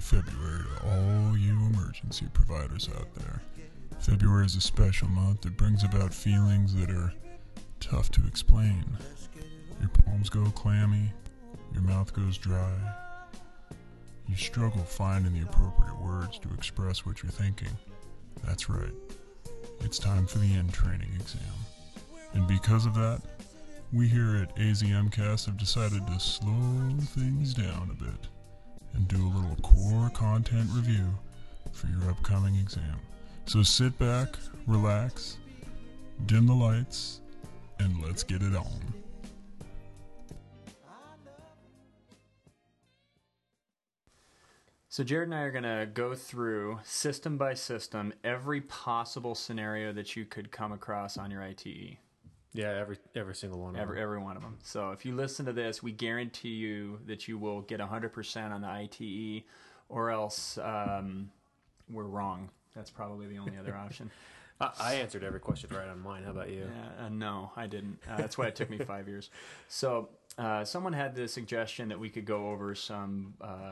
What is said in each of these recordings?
February to all you emergency providers out there. February is a special month that brings about feelings that are tough to explain. Your palms go clammy, your mouth goes dry. You struggle finding the appropriate words to express what you're thinking. That's right. It's time for the end training exam. And because of that, we here at AZMcast have decided to slow things down a bit and do a little core content review for your upcoming exam. So sit back, relax, dim the lights, and let's get it on. So Jared and I are going to go through system by system every possible scenario that you could come across on your ITE. Yeah, every single one of them. Every one of them. So if you listen to this, we guarantee you that you will get 100% on the ITE, or else we're wrong. That's probably the only other option. I answered every question right on mine. How about you? No, I didn't. That's why it took me 5 years. So someone had the suggestion that we could go over some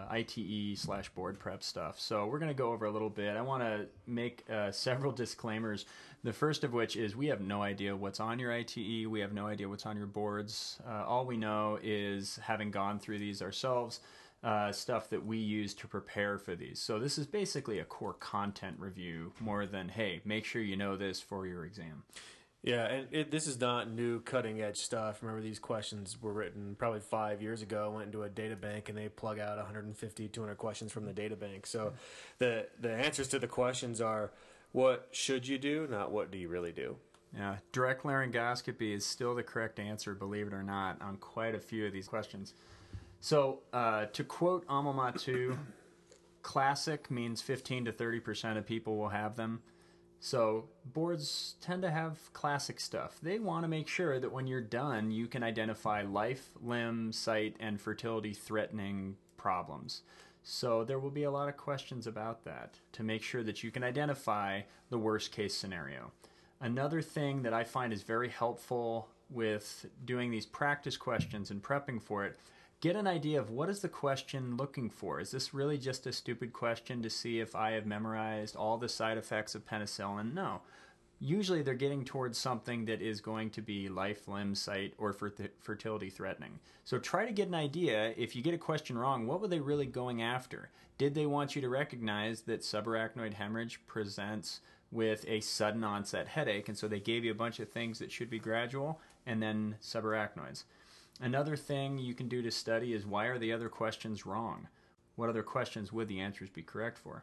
ITE/board prep stuff. So we're going to go over a little bit. I want to make several disclaimers. The first of which is we have no idea what's on your ITE. We have no idea what's on your boards. All we know is, having gone through these ourselves, stuff that we use to prepare for these. So this is basically a core content review more than, hey, make sure you know this for your exam. Yeah, and this is not new cutting edge stuff. Remember, these questions were written probably 5 years ago, went into a data bank, and they plug out 150, 200 questions from the data bank. So the answers to the questions are, what should you do, not what do you really do. Yeah, direct laryngoscopy is still the correct answer, believe it or not, on quite a few of these questions. So to quote Amalmatu, classic means 15 to 30% of people will have them. So boards tend to have classic stuff. They want to make sure that when you're done, you can identify life, limb, sight, and fertility threatening problems. So there will be a lot of questions about that to make sure that you can identify the worst case scenario. Another thing that I find is very helpful with doing these practice questions and prepping for it, get an idea of what is the question looking for. Is this really just a stupid question to see if I have memorized all the side effects of penicillin? No. Usually they're getting towards something that is going to be life, limb, sight, or fertility threatening. So try to get an idea, if you get a question wrong, what were they really going after? Did they want you to recognize that subarachnoid hemorrhage presents with a sudden onset headache, and so they gave you a bunch of things that should be gradual, and then subarachnoids? Another thing you can do to study is, why are the other questions wrong? What other questions would the answers be correct for?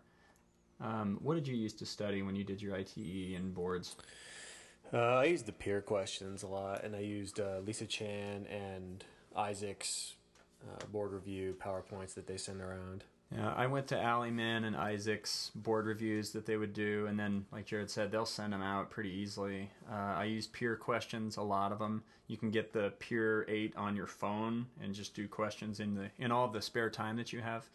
What did you use to study when you did your ITE and boards? I used the peer questions a lot, and I used Lisa Chan and Isaac's board review PowerPoints that they send around. Yeah, I went to Ali Min and Isaac's board reviews that they would do, and then, like Jared said, they'll send them out pretty easily. I use peer questions, a lot of them. You can get the Peer 8 on your phone and just do questions in all of the spare time that you have.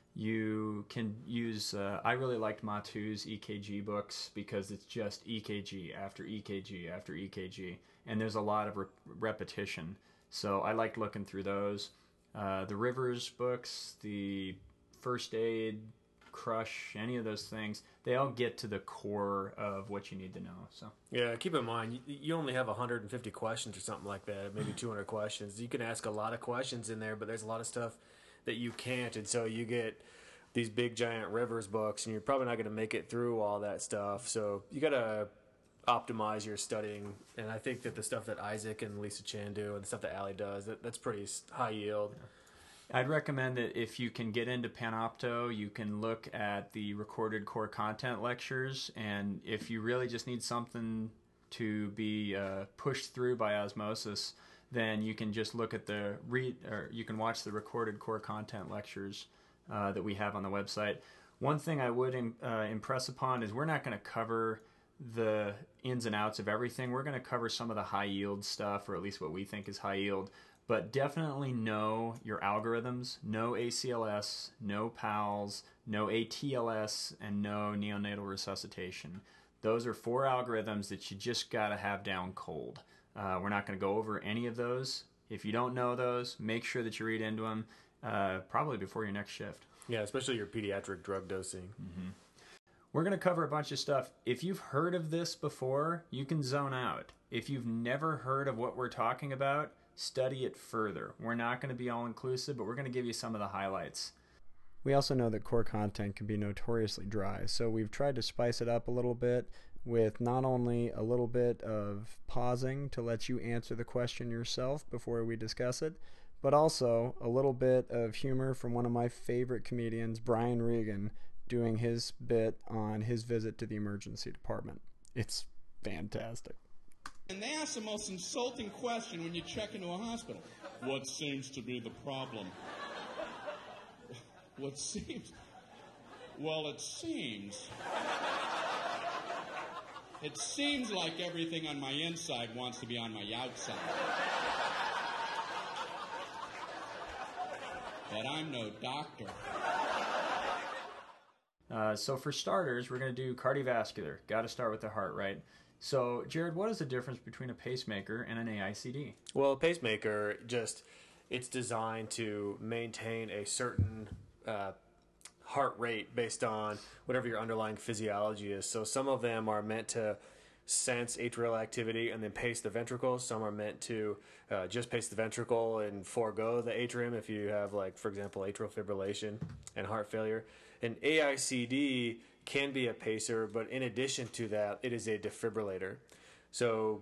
You can use, I really liked Matu's EKG books because it's just EKG after EKG after EKG, and there's a lot of repetition. So I liked looking through those. The Rivers books, the First Aid, Crush, any of those things, they all get to the core of what you need to know. So yeah, keep in mind, you only have 150 questions or something like that, maybe 200 questions. You can ask a lot of questions in there, but there's a lot of stuff that you can't, and so you get these big giant Rivers books, and you're probably not going to make it through all that stuff. So you got to optimize your studying, and I think that the stuff that Isaac and Lisa Chan do and the stuff that Ali does, that's pretty high yield. Yeah. I'd recommend that if you can get into Panopto, you can look at the recorded core content lectures, and if you really just need something to be pushed through by osmosis, then you can just look at you can watch the recorded core content lectures that we have on the website. One thing I would impress upon is we're not going to cover the ins and outs of everything. We're going to cover some of the high yield stuff, or at least what we think is high yield. But definitely know your algorithms, know ACLS, know PALS, know ATLS, and know neonatal resuscitation. Those are 4 algorithms that you just got to have down cold. We're not going to go over any of those. If you don't know those, make sure that you read into them, probably before your next shift. Yeah, especially your pediatric drug dosing. We're going to cover a bunch of stuff. If you've heard of this before, you can zone out. If you've never heard of what we're talking about, study it further. We're not going to be all inclusive, but we're going to give you some of the highlights. We also know that core content can be notoriously dry, so we've tried to spice it up a little bit with not only a little bit of pausing to let you answer the question yourself before we discuss it, but also a little bit of humor from one of my favorite comedians, Brian Regan, doing his bit on his visit to the emergency department. It's fantastic. And they ask the most insulting question when you check into a hospital. What seems to be the problem? What seems? Well, it seems. It seems like everything on my inside wants to be on my outside. But I'm no doctor. So for starters, we're going to do cardiovascular. Got to start with the heart, right? So, Jared, what is the difference between a pacemaker and an AICD? Well, a pacemaker, it's designed to maintain a certain heart rate based on whatever your underlying physiology is. So some of them are meant to sense atrial activity and then pace the ventricle. Some are meant to just pace the ventricle and forego the atrium if you have, like, for example, atrial fibrillation and heart failure. An AICD can be a pacer, but in addition to that, it is a defibrillator. So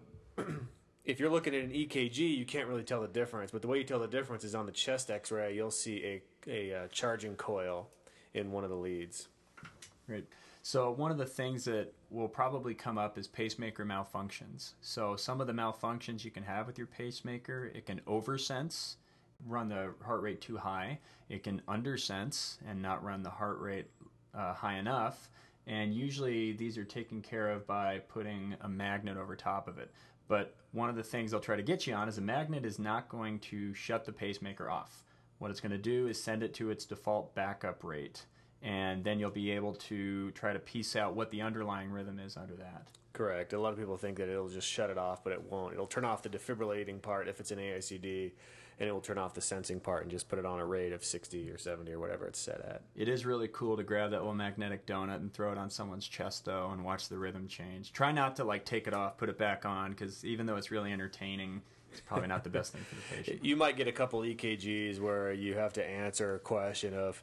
if you're looking at an EKG, you can't really tell the difference. But the way you tell the difference is on the chest X-ray, you'll see a charging coil in one of the leads. Great. So one of the things that will probably come up is pacemaker malfunctions. So some of the malfunctions you can have with your pacemaker, it can oversense, run the heart rate too high. It can undersense and not run the heart rate high enough. And usually these are taken care of by putting a magnet over top of it. But one of the things they'll try to get you on is a magnet is not going to shut the pacemaker off. What it's going to do is send it to its default backup rate. And then you'll be able to try to piece out what the underlying rhythm is under that. Correct. A lot of people think that it'll just shut it off, but it won't. It'll turn off the defibrillating part if it's an AICD, and it will turn off the sensing part and just put it on a rate of 60 or 70 or whatever it's set at. It is really cool to grab that little magnetic donut and throw it on someone's chest, though, and watch the rhythm change. Try not to, like, take it off, put it back on, because even though it's really entertaining, it's probably not the best thing for the patient. You might get a couple EKGs where you have to answer a question of,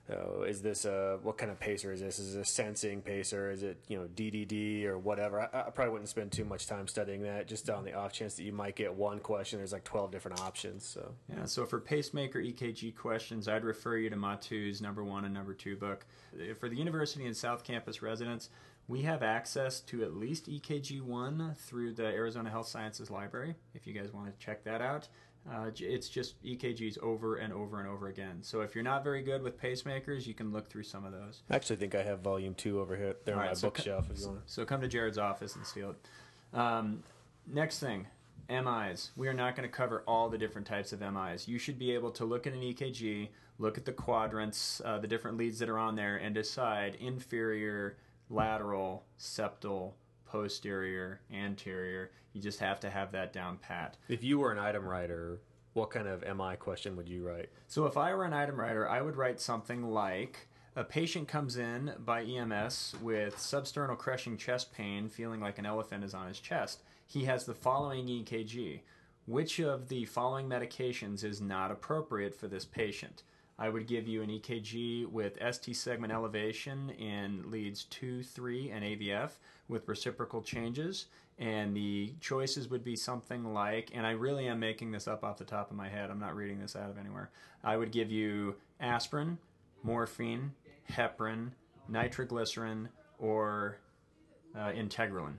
is this what kind of pacer is this? Is it a sensing pacer? Is it, DDD or whatever? I probably wouldn't spend too much time studying that, just on the off chance that you might get one question. There's like 12 different options. So yeah. So for pacemaker EKG questions, I'd refer you to Matu's number 1 and number 2 book. For the university and South Campus residents, we have access to at least EKG 1 through the Arizona Health Sciences Library. If you guys want to check that out. It's just EKGs over and over and over again. So if you're not very good with pacemakers, you can look through some of those. I actually think I have volume 2 over here there on my bookshelf. If you want. So come to Jared's office and steal it. Next thing, MIs. We are not going to cover all the different types of MIs. You should be able to look at an EKG, look at the quadrants, the different leads that are on there, and decide inferior, lateral, septal, posterior, anterior. You just have to have that down pat. If you were an item writer, what kind of MI question would you write? So if I were an item writer, I would write something like, a patient comes in by EMS with substernal crushing chest pain, feeling like an elephant is on his chest. He has the following EKG. Which of the following medications is not appropriate for this patient? I would give you an EKG with ST segment elevation in leads 2, 3, and AVF with reciprocal changes. And the choices would be something like, and I really am making this up off the top of my head, I'm not reading this out of anywhere. I would give you aspirin, morphine, heparin, nitroglycerin, or integralin.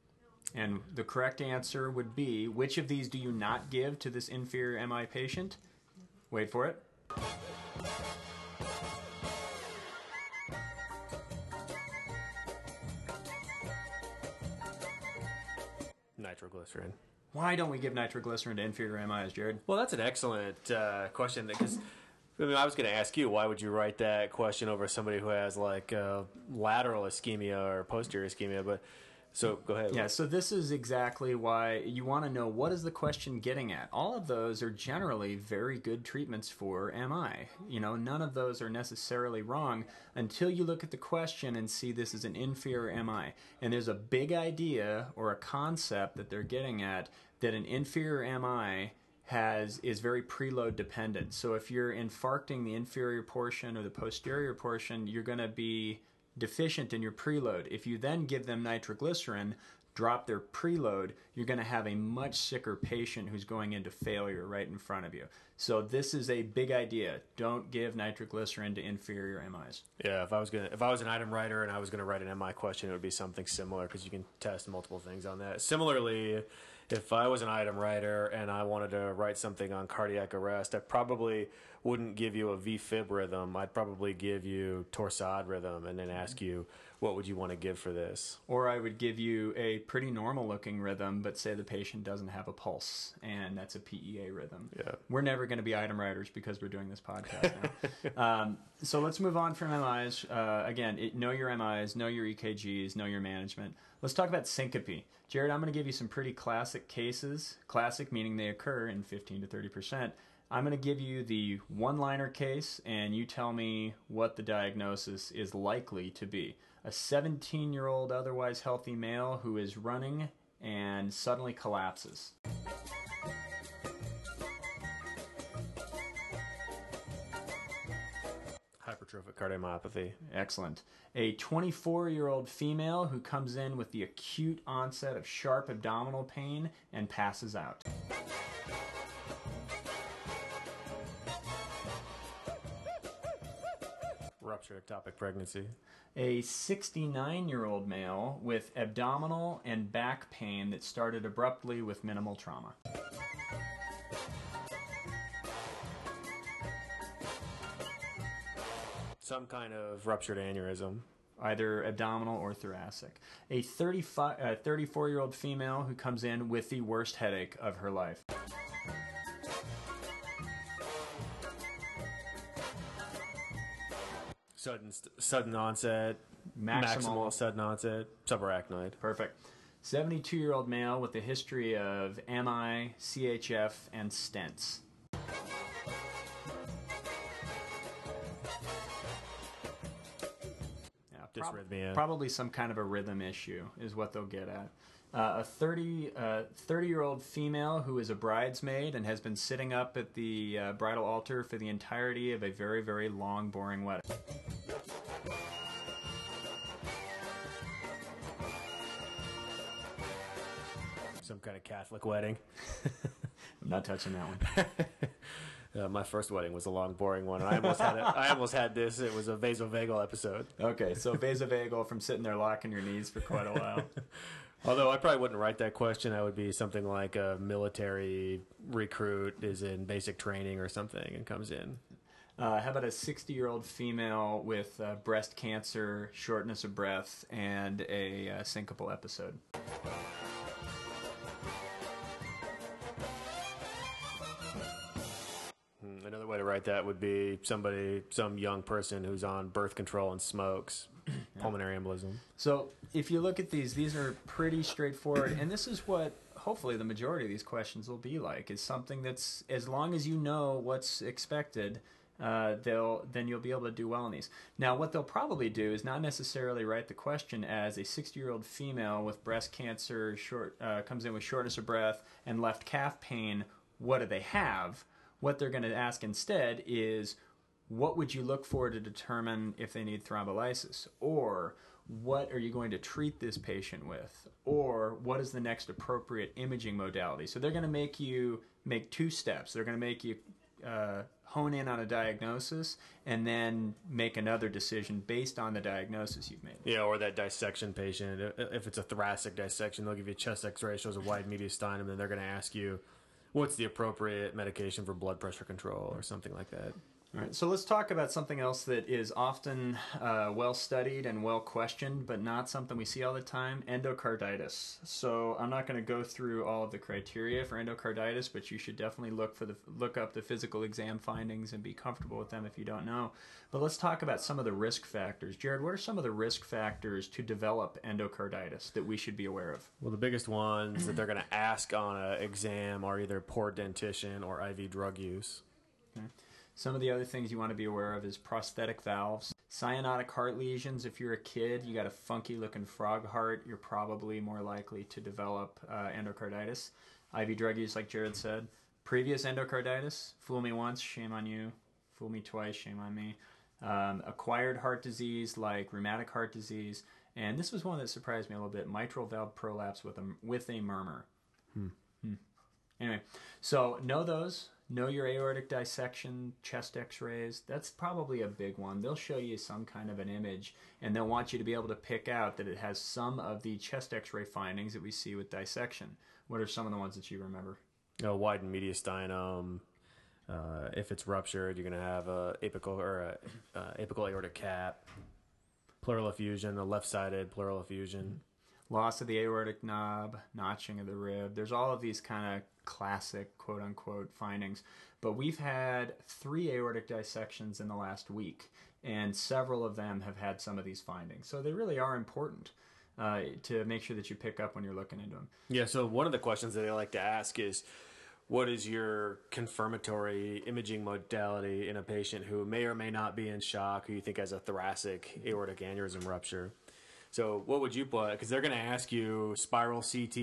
And the correct answer would be, which of these do you not give to this inferior MI patient? Wait for it. Nitroglycerin. Why don't we give nitroglycerin to inferior MIs, Jared? Well, that's an excellent question, because I was going to ask you, why would you write that question over somebody who has like lateral ischemia or posterior ischemia? But So go ahead. Yeah, so this is exactly why you want to know, what is the question getting at. All of those are generally very good treatments for MI. None of those are necessarily wrong until you look at the question and see this is an inferior MI. And there's a big idea or a concept that they're getting at, that an inferior MI is very preload dependent. So if you're infarcting the inferior portion or the posterior portion, you're going to be deficient in your preload. If you then give them nitroglycerin, drop their preload, you're going to have a much sicker patient who's going into failure right in front of you. So this is a big idea. Don't give nitroglycerin to inferior MIs. Yeah, if I was an item writer and I was going to write an MI question, it would be something similar, because you can test multiple things on that. Similarly, if I was an item writer and I wanted to write something on cardiac arrest, I probably wouldn't give you a VFib rhythm. I'd probably give you torsade rhythm and then ask you, what would you want to give for this? Or I would give you a pretty normal looking rhythm, but say the patient doesn't have a pulse, and that's a PEA rhythm. Yeah. We're never going to be item writers because we're doing this podcast now. So let's move on from MIs. Again, know your MIs, know your EKGs, know your management. Let's talk about syncope. Jared, I'm going to give you some pretty classic cases. Classic meaning they occur in 15 to 30%. I'm going to give you the one-liner case, and you tell me what the diagnosis is likely to be. A 17-year-old otherwise healthy male who is running and suddenly collapses. Hypertrophic cardiomyopathy. Excellent. A 24-year-old female who comes in with the acute onset of sharp abdominal pain and passes out. Ruptured ectopic pregnancy. A 69-year-old male with abdominal and back pain that started abruptly with minimal trauma. Some kind of ruptured aneurysm. Either abdominal or thoracic. A 34-year-old female who comes in with the worst headache of her life. Sudden onset, maximal sudden onset, subarachnoid. Perfect. 72-year-old male with a history of MI, CHF, and stents. Dysrhythmia. Probably some kind of a rhythm issue is what they'll get at. A 30-year-old female who is a bridesmaid and has been sitting up at the bridal altar for the entirety of a very, very long, boring wedding. Some kind of Catholic wedding. I'm not touching that one. My first wedding was a long, boring one. I almost had this. It was a vasovagal episode. Okay, so vasovagal from sitting there locking your knees for quite a while. Although I probably wouldn't write that question. I would be something like a military recruit is in basic training or something and comes in. How about a 60-year-old female with breast cancer, shortness of breath, and a syncopal episode? Another way to write that would be some young person who's on birth control and smokes. Pulmonary embolism. So if you look at these are pretty straightforward, and this is what hopefully the majority of these questions will be like, is something that's, as long as you know what's expected, then you'll be able to do well in these. Now, what they'll probably do is not necessarily write the question as a 60-year-old female with breast cancer, comes in with shortness of breath and left calf pain, what do they have? What they're going to ask instead is, what would you look for to determine if they need thrombolysis? Or what are you going to treat this patient with? Or what is the next appropriate imaging modality? So they're going to make you make two steps. They're going to make you hone in on a diagnosis and then make another decision based on the diagnosis you've made. Yeah, or that dissection patient. If it's a thoracic dissection, they'll give you a chest x-ray, shows a wide mediastinum, and then they're going to ask you, what's the appropriate medication for blood pressure control or something like that? All right, so let's talk about something else that is often well studied and well questioned, but not something we see all the time: endocarditis. So I'm not going to go through all of the criteria for endocarditis, but you should definitely look up the physical exam findings and be comfortable with them if you don't know. But let's talk about some of the risk factors. Jared, what are some of the risk factors to develop endocarditis that we should be aware of? Well, the biggest ones that they're going to ask on an exam are either poor dentition or IV drug use. Okay. Some of the other things you want to be aware of is prosthetic valves, cyanotic heart lesions. If you're a kid, you got a funky looking frog heart, you're probably more likely to develop endocarditis. IV drug use, like Jared said. Previous endocarditis, fool me once, shame on you. Fool me twice, shame on me. Acquired heart disease like rheumatic heart disease. And this was one that surprised me a little bit: mitral valve prolapse with a murmur. Anyway, so know those. Know your aortic dissection, chest x-rays. That's probably a big one. They'll show you some kind of an image, and they'll want you to be able to pick out that it has some of the chest x-ray findings that we see with dissection. What are some of the ones that you remember? Widened mediastinum. If it's ruptured, you're going to have a apical aortic cap, pleural effusion, a left-sided pleural effusion. Loss of the aortic knob, notching of the rib. There's all of these kind of classic quote-unquote findings. But we've had 3 aortic dissections in the last week, and several of them have had some of these findings. So they really are important to make sure that you pick up when you're looking into them. Yeah, so one of the questions that I like to ask is, what is your confirmatory imaging modality in a patient who may or may not be in shock, who you think has a thoracic aortic aneurysm rupture? So what would you put? Because they're going to ask you spiral CT,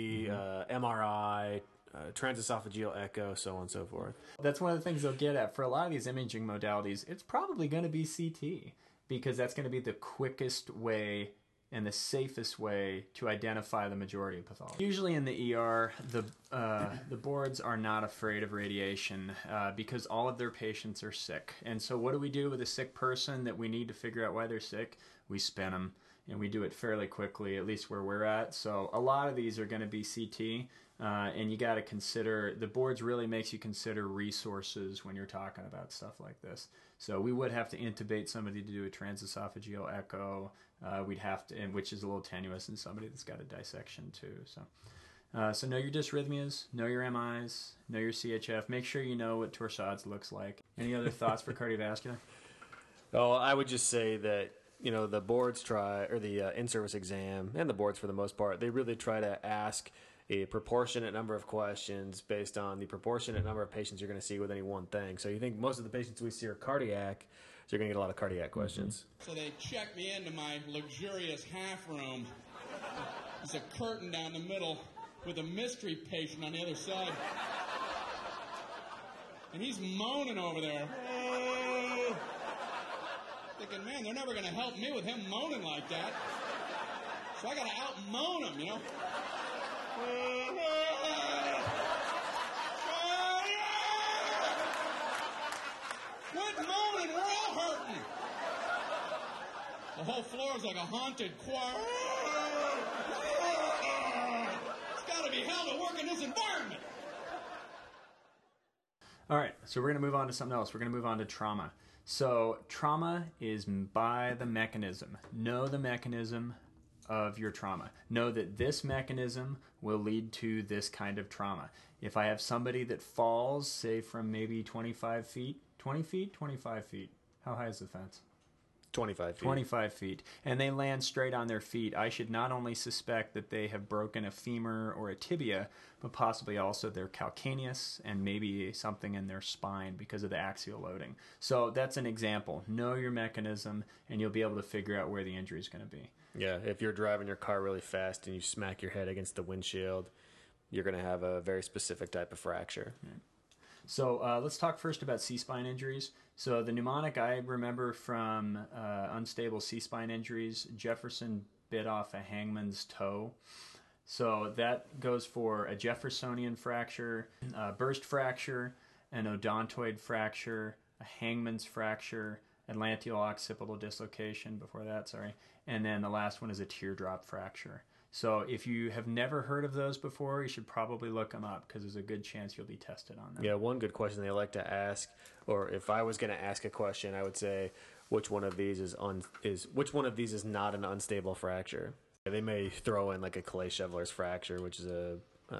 MRI, transesophageal echo, so on and so forth. That's one of the things they'll get at. For a lot of these imaging modalities, it's probably going to be CT, because that's going to be the quickest way and the safest way to identify the majority of pathology. Usually in the ER, the boards are not afraid of radiation because all of their patients are sick. And so what do we do with a sick person that we need to figure out why they're sick? We spin them, and we do it fairly quickly, at least where we're at. So a lot of these are going to be CT, and you got to consider, the boards really makes you consider resources when you're talking about stuff like this. So we would have to intubate somebody to do a transesophageal echo. We'd have to, which is a little tenuous in somebody that's got a dissection too. So know your dysrhythmias, know your MIs, know your CHF. Make sure you know what torsades looks like. Any other thoughts for cardiovascular? Oh, I would just say that, the boards try, or the in-service exam, and the boards for the most part, they really try to ask a proportionate number of questions based on the proportionate number of patients you're going to see with any one thing. So you think most of the patients we see are cardiac, so you're going to get a lot of cardiac questions. So they check me into my luxurious half room. There's a curtain down the middle with a mystery patient on the other side. And he's moaning over there. Thinking, man, they're never going to help me with him moaning like that. So I got to out-moan him, Quit moaning, we're all hurting. The whole floor is like a haunted choir. It's got to be hell to work in this environment. All right, so we're going to move on to something else. We're going to move on to trauma. So trauma is by the mechanism. Know the mechanism of your trauma. Know that this mechanism will lead to this kind of trauma. If I have somebody that falls, say from maybe 25 feet, 20 feet, 25 feet. How high is the fence? 25 feet. 25 feet. And they land straight on their feet. I should not only suspect that they have broken a femur or a tibia, but possibly also their calcaneus and maybe something in their spine because of the axial loading. So that's an example. Know your mechanism, and you'll be able to figure out where the injury is going to be. Yeah, if you're driving your car really fast and you smack your head against the windshield, you're going to have a very specific type of fracture. Right. So let's talk first about C-spine injuries. So the mnemonic I remember from unstable C-spine injuries: Jefferson bit off a hangman's toe. So that goes for a Jeffersonian fracture, a burst fracture, an odontoid fracture, a hangman's fracture, atlanteal occipital dislocation before that, and then the last one is a teardrop fracture. So if you have never heard of those before, you should probably look them up because there's a good chance you'll be tested on them. Yeah, one good question they like to ask, or if I was going to ask a question, I would say, which one of these is not an unstable fracture? They may throw in like a Clay-Shevler's fracture, which is a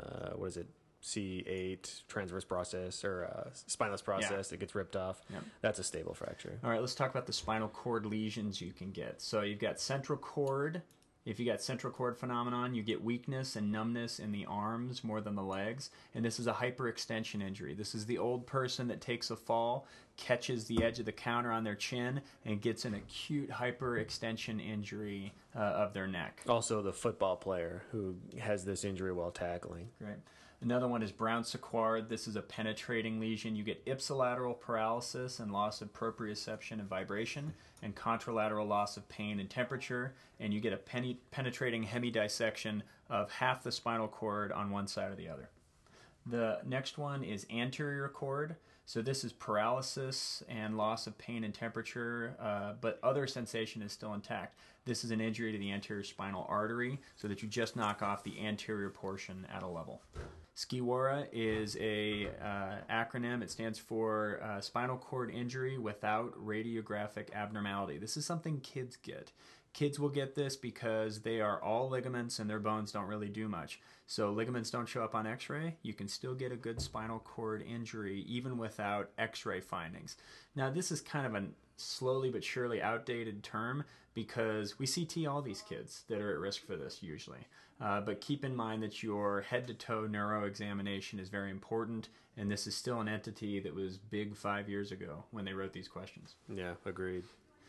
C8 transverse process or spinous process that gets ripped off. Yep. That's a stable fracture. All right, let's talk about the spinal cord lesions you can get. So you've got central cord. If you got central cord phenomenon, you get weakness and numbness in the arms more than the legs. And this is a hyperextension injury. This is the old person that takes a fall, catches the edge of the counter on their chin, and gets an acute hyperextension injury of their neck. Also, the football player who has this injury while tackling. Right. Another one is Brown-Séquard. This is a penetrating lesion. You get ipsilateral paralysis and loss of proprioception and vibration, and contralateral loss of pain and temperature, and you get a penetrating hemidissection of half the spinal cord on one side or the other. The next one is anterior cord. So this is paralysis and loss of pain and temperature, but other sensation is still intact. This is an injury to the anterior spinal artery, so that you just knock off the anterior portion at a level. SCIWORA is a acronym. It stands for spinal cord injury without radiographic abnormality. This is something kids get. Kids will get this because they are all ligaments and their bones don't really do much. So ligaments don't show up on x-ray. You can still get a good spinal cord injury even without x-ray findings. Now this is kind of a slowly but surely outdated term because we CT all these kids that are at risk for this usually. But keep in mind that your head-to-toe neuro examination is very important, and this is still an entity that was big 5 years ago when they wrote these questions. Yeah, agreed.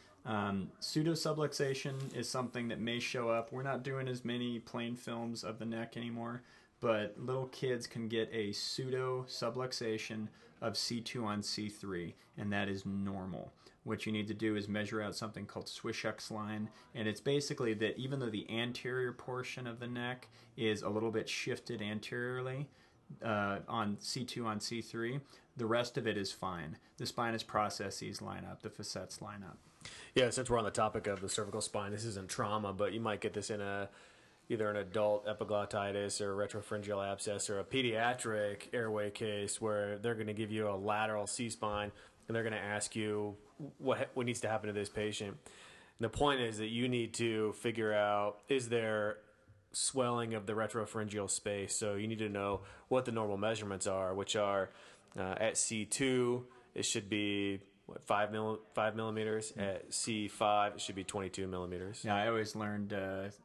Pseudosubluxation is something that may show up. We're not doing as many plain films of the neck anymore, but little kids can get a pseudosubluxation of C2 on C3, and that is normal. What you need to do is measure out something called Swiss-Hux line, and it's basically that even though the anterior portion of the neck is a little bit shifted anteriorly on C2 on C3, the rest of it is fine. The spinous processes line up, the facets line up. Yeah, since we're on the topic of the cervical spine, this isn't trauma, but you might get this in either an adult epiglottitis or retropharyngeal abscess or a pediatric airway case where they're going to give you a lateral C-spine and they're going to ask you what needs to happen to this patient. And the point is that you need to figure out, is there swelling of the retropharyngeal space? So you need to know what the normal measurements are, which are at C2, it should be 5 millimeters. At C5, it should be 22 millimeters. Yeah, I always learned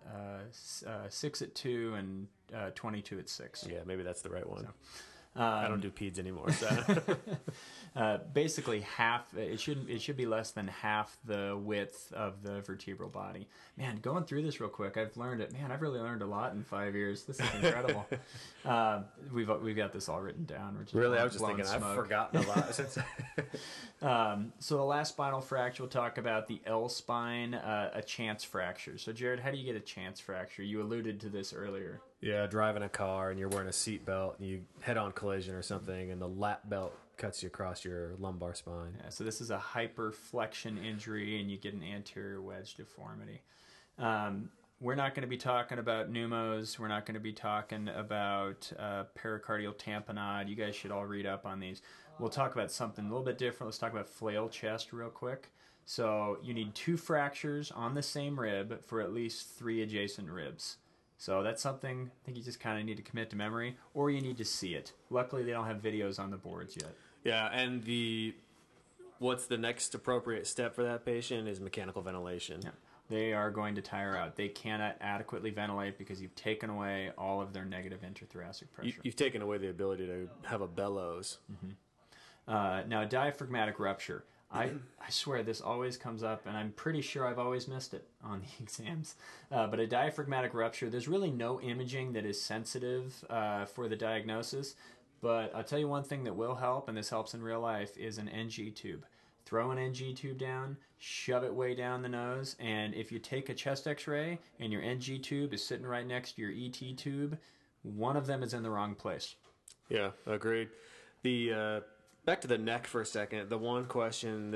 6 at 2 and 22 at 6. Yeah, maybe that's the right one. So, I don't do peds anymore. So. Basically, it should be less than half the width of the vertebral body. Man, going through this real quick, I've really learned a lot in 5 years. This is incredible. We've got this all written down. Really, I was just thinking smoke. I've forgotten a lot since. So the last spinal fracture, we'll talk about the L spine, a chance fracture. So Jared, how do you get a chance fracture? You alluded to this earlier. Yeah, driving a car and you're wearing a seat belt and you head-on collision or something and the lap belt cuts you across your lumbar spine. Yeah, so this is a hyperflexion injury and you get an anterior wedge deformity. We're not going to be talking about pneumos. We're not going to be talking about pericardial tamponade. You guys should all read up on these. We'll talk about something a little bit different. Let's talk about flail chest real quick. So you need 2 fractures on the same rib for at least 3 adjacent ribs. So that's something I think you just kind of need to commit to memory, or you need to see it. Luckily, they don't have videos on the boards yet. Yeah, and what's the next appropriate step for that patient is mechanical ventilation. Yeah. They are going to tire out. They cannot adequately ventilate because you've taken away all of their negative intrathoracic pressure. You've taken away the ability to have a bellows. Mm-hmm. Now, diaphragmatic rupture. I swear this always comes up, and I'm pretty sure I've always missed it on the exams. But a diaphragmatic rupture, there's really no imaging that is sensitive for the diagnosis. But I'll tell you one thing that will help, and this helps in real life, is an NG tube. Throw an NG tube down, shove it way down the nose, and if you take a chest x-ray and your NG tube is sitting right next to your ET tube, one of them is in the wrong place. Yeah, agreed. Back to the neck for a second. The one question that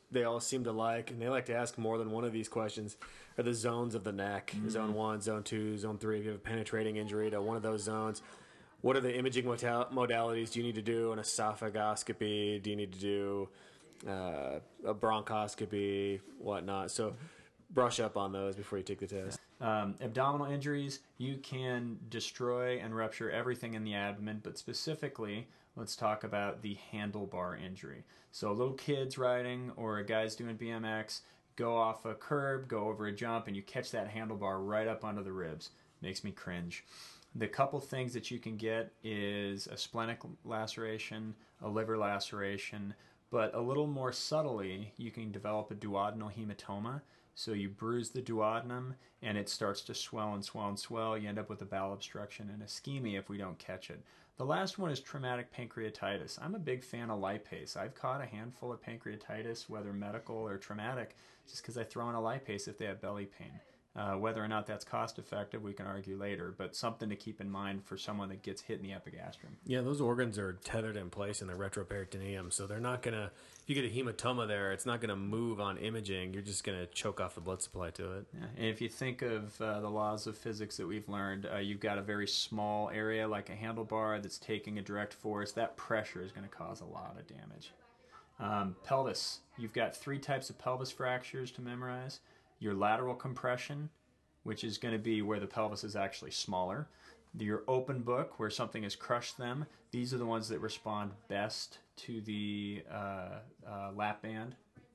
they all seem to like, and they like to ask more than one of these questions, are the zones of the neck. Zone 1, Zone 2, Zone 3. If you have a penetrating injury to one of those zones, what are the imaging modalities do you need to do? An esophagoscopy? Do you need to do a bronchoscopy, whatnot? So brush up on those before you take the test. Abdominal injuries, you can destroy and rupture everything in the abdomen, but specifically, let's talk about the handlebar injury. So little kids riding or a guy's doing BMX, go off a curb, go over a jump, and you catch that handlebar right up under the ribs. Makes me cringe. The couple things that you can get is a splenic laceration, a liver laceration, but a little more subtly, you can develop a duodenal hematoma. So you bruise the duodenum, and it starts to swell and swell and swell. You end up with a bowel obstruction and ischemia if we don't catch it. The last one is traumatic pancreatitis. I'm a big fan of lipase. I've caught a handful of pancreatitis, whether medical or traumatic, just because I throw in a lipase if they have belly pain. Whether or not that's cost effective, we can argue later, but something to keep in mind for someone that gets hit in the epigastrium. Yeah, those organs are tethered in place in the retroperitoneum, so they're not going to, if you get a hematoma there, it's not going to move on imaging. You're just going to choke off the blood supply to it. Yeah. And if you think of the laws of physics that we've learned, you've got a very small area like a handlebar that's taking a direct force. That pressure is going to cause a lot of damage. Pelvis. You've got 3 types of pelvis fractures to memorize. Your lateral compression, which is going to be where the pelvis is actually smaller. Your open book, where something has crushed them. These are the ones that respond best to the lap band.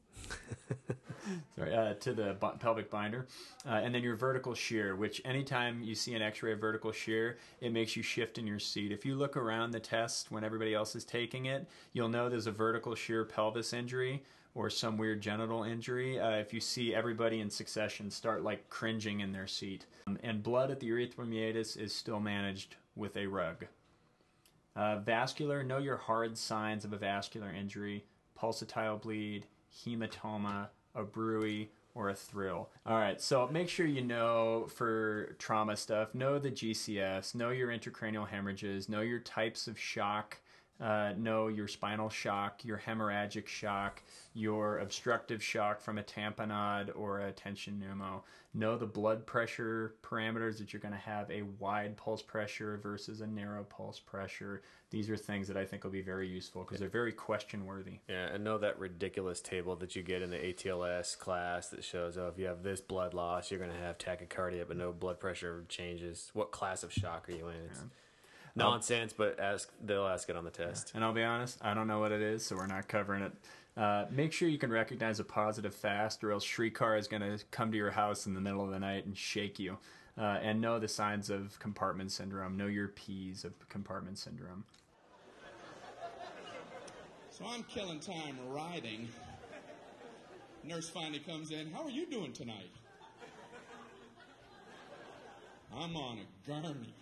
Sorry, to the pelvic binder. And then your vertical shear, which anytime you see an x-ray of vertical shear, it makes you shift in your seat. If you look around the test when everybody else is taking it, you'll know there's a vertical shear pelvis injury or some weird genital injury. If you see everybody in succession start like cringing in their seat. And blood at the urethral meatus is still managed with a rug. Vascular, know your hard signs of a vascular injury: pulsatile bleed, hematoma, a bruit, or a thrill. All right, so make sure you know for trauma stuff, know the GCS, know your intracranial hemorrhages, know your types of shock, know your spinal shock, your hemorrhagic shock, your obstructive shock from a tamponade or a tension pneumo. Know the blood pressure parameters, that you're going to have a wide pulse pressure versus a narrow pulse pressure. These are things that I think will be very useful because they're very question worthy. Yeah, and know that ridiculous table that you get in the ATLS class that shows, oh, if you have this blood loss, you're going to have tachycardia, but no blood pressure changes. What class of shock are you in? It's nonsense, but they'll ask it on the test. And I'll be honest, I don't know what it is, so we're not covering it. Make sure you can recognize a positive fast, or else Shrikar is going to come to your house in the middle of the night and shake you. And know the signs of compartment syndrome. Know your P's of compartment syndrome. So I'm killing time riding. Nurse finally comes in. How are you doing tonight? I'm on a gurney.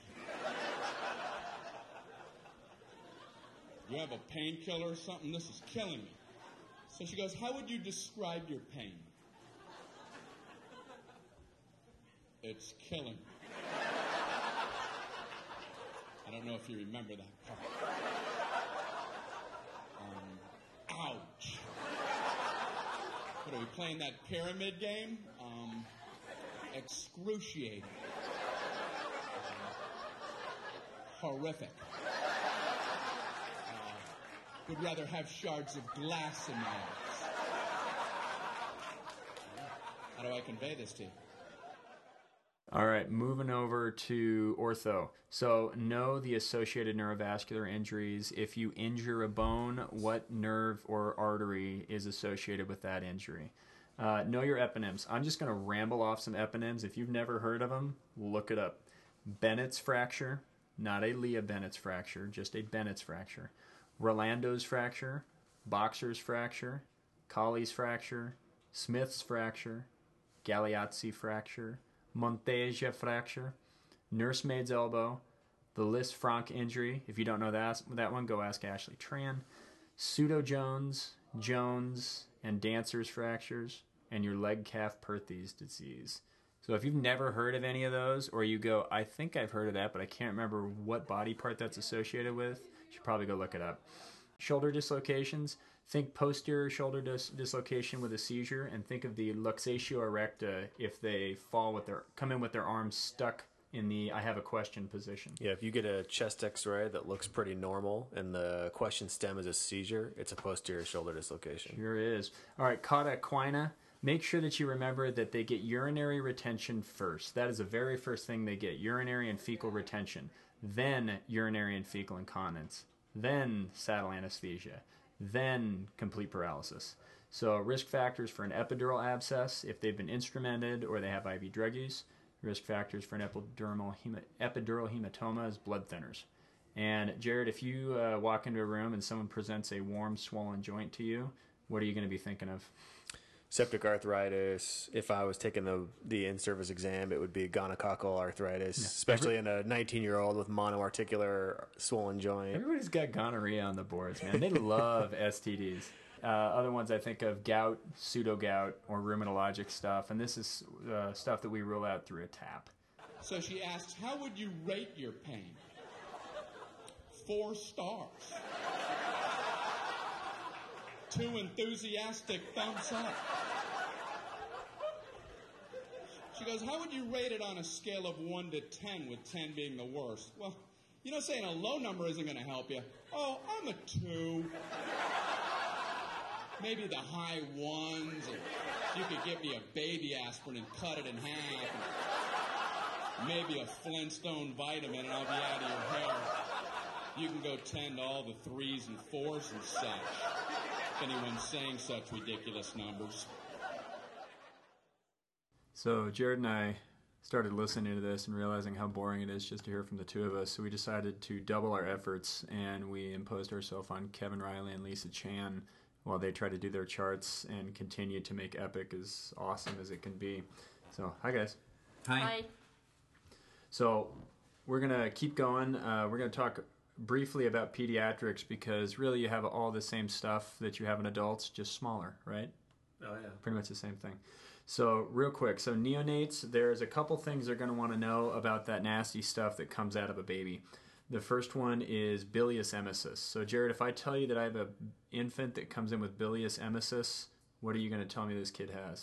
You have a painkiller or something? This is killing me. So she goes, how would you describe your pain? It's killing me. I don't know if you remember that part. Ouch. What, are we playing that pyramid game? Excruciating. Horrific. Would rather have shards of glass in my eyes. How do I convey this to you? All right, moving over to ortho. So know the associated neurovascular injuries. If you injure a bone, what nerve or artery is associated with that injury? Know your eponyms. I'm just going to ramble off some eponyms. If you've never heard of them, look it up. Bennett's fracture, not a Leah Bennett's fracture, just a Bennett's fracture. Rolando's fracture, Boxer's fracture, Colley's fracture, Smith's fracture, Galeazzi fracture, Monteja fracture, nursemaid's elbow, the Lisfranc injury. If you don't know that one, go ask Ashley Tran. Pseudo-Jones, Jones, and Dancer's fractures, and your leg calf Perthes disease. So if you've never heard of any of those, or you go, I think I've heard of that, but I can't remember what body part that's associated with, you should probably go look it up. Shoulder dislocations, think posterior shoulder dislocation with a seizure, and think of the luxatio erecta if they come in with their arms stuck in the I have a question position. Yeah, if you get a chest x-ray that looks pretty normal and the question stem is a seizure, it's a posterior shoulder dislocation. Sure is. All right, cauda equina. Make sure that you remember that they get urinary retention first. That is the very first thing they get, urinary and fecal retention. Then urinary and fecal incontinence. Then saddle anesthesia. Then complete paralysis. So risk factors for an epidural abscess, if they've been instrumented or they have IV drug use. Risk factors for an epidural hematoma is blood thinners. And Jared, if you walk into a room and someone presents a warm, swollen joint to you, what are you going to be thinking of? Septic arthritis. If I was taking the in-service exam, it would be gonococcal arthritis, especially in a 19-year-old with monoarticular swollen joint. Everybody's got gonorrhea on the boards, man. They love STDs. Other ones I think of, gout, pseudo-gout, or rheumatologic stuff. And this is stuff that we rule out through a TAP. So she asks, how would you rate your pain? 4 stars. 2 enthusiastic thumbs up. She goes, how would you rate it on a scale of 1 to 10, with 10 being the worst? Well, you know, saying a low number isn't going to help you. Oh, I'm a 2. Maybe the high 1s. And you could give me a baby aspirin and cut it in half. And maybe a Flintstone vitamin and I'll be out of your hair. You can go 10 to all the 3s and 4s and such. If anyone's saying such ridiculous numbers. So Jared and I started listening to this and realizing how boring it is just to hear from the two of us. So we decided to double our efforts, and we imposed ourselves on Kevin Riley and Lisa Chan while they try to do their charts and continue to make Epic as awesome as it can be. So, hi guys. Hi. So we're going to keep going. We're going to talk briefly about pediatrics because really you have all the same stuff that you have in adults, just smaller, right? Oh, yeah. Pretty much the same thing. So real quick, so neonates, there's a couple things they're going to want to know about that nasty stuff that comes out of a baby. The first one is bilious emesis. So Jared, if I tell you that I have an infant that comes in with bilious emesis, what are you going to tell me this kid has?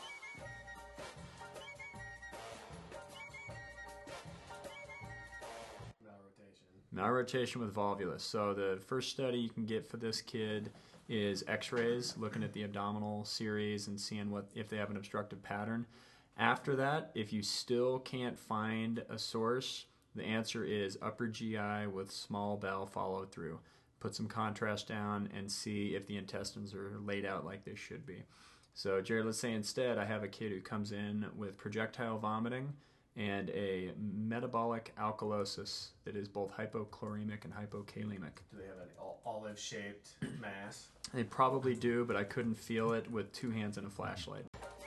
Malrotation with volvulus. So the first study you can get for this kid is x-rays, looking at the abdominal series and seeing if they have an obstructive pattern. After that, if you still can't find a source, the answer is upper GI with small bowel follow through. Put some contrast down and see if the intestines are laid out like they should be. So Jared, let's say instead I have a kid who comes in with projectile vomiting and a metabolic alkalosis that is both hypochloremic and hypokalemic. Do they have an olive-shaped mass? They probably do, but I couldn't feel it with 2 hands and a flashlight.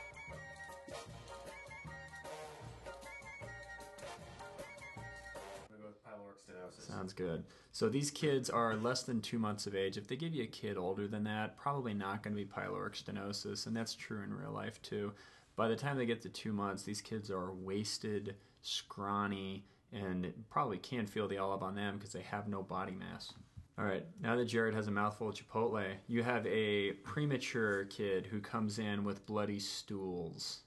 I'm going to go with pyloric stenosis. Sounds good. So these kids are less than 2 months of age. If they give you a kid older than that, probably not going to be pyloric stenosis, and that's true in real life too. By the time they get to 2 months, these kids are wasted, scrawny, and probably can't feel the olive on them because they have no body mass. All right, now that Jared has a mouthful of Chipotle, you have a premature kid who comes in with bloody stools.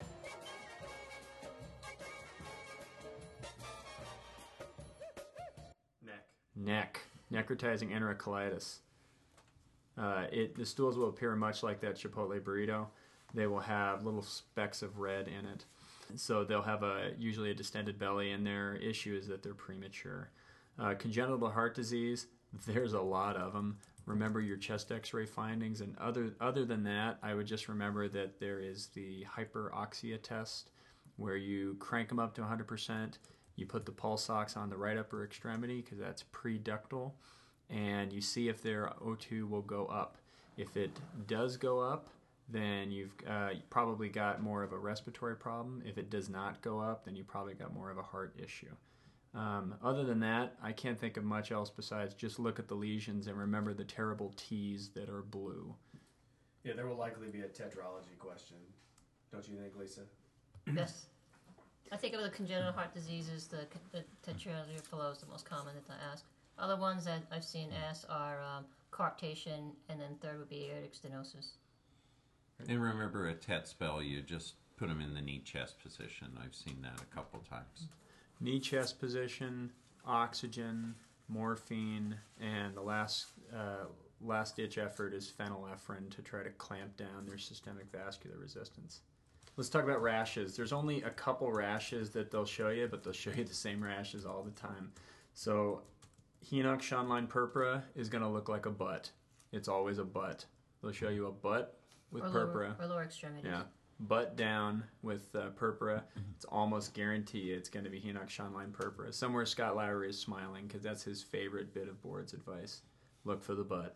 Neck. Necrotizing enterocolitis. The stools will appear much like that Chipotle burrito. They will have little specks of red in it. So they'll have usually a distended belly, and their issue is that they're premature. Congenital heart disease, there's a lot of them. Remember your chest x-ray findings, and other than that, I would just remember that there is the hyperoxia test where you crank them up to 100%. You put the pulse ox on the right upper extremity because that's preductal, and you see if their O2 will go up. If it does go up, then you've probably got more of a respiratory problem. If it does not go up, then you probably got more of a heart issue. Other than that, I can't think of much else besides just look at the lesions and remember the terrible T's that are blue. Yeah, there will likely be a tetralogy question. Don't you think, Lisa? Yes. I think of the congenital heart diseases, the tetralogy of Fallot is the most common that I ask. Other ones that I've seen asked are coarctation, and then third would be aortic stenosis. And remember, a TET spell, you just put them in the knee-chest position. I've seen that a couple times. Knee chest position, oxygen, morphine, and the last ditch effort is phenylephrine to try to clamp down their systemic vascular resistance. Let's talk about rashes. There's only a couple rashes that they'll show you, but they'll show you the same rashes all the time. So Henoch-Schönlein purpura is going to look like a butt. It's always a butt. They'll show you a butt with purpura. Or lower extremities. Yeah. Butt down with purpura. It's almost guaranteed it's going to be Henoch-Schönlein purpura. Somewhere Scott Lowry is smiling because that's his favorite bit of board's advice. Look for the butt.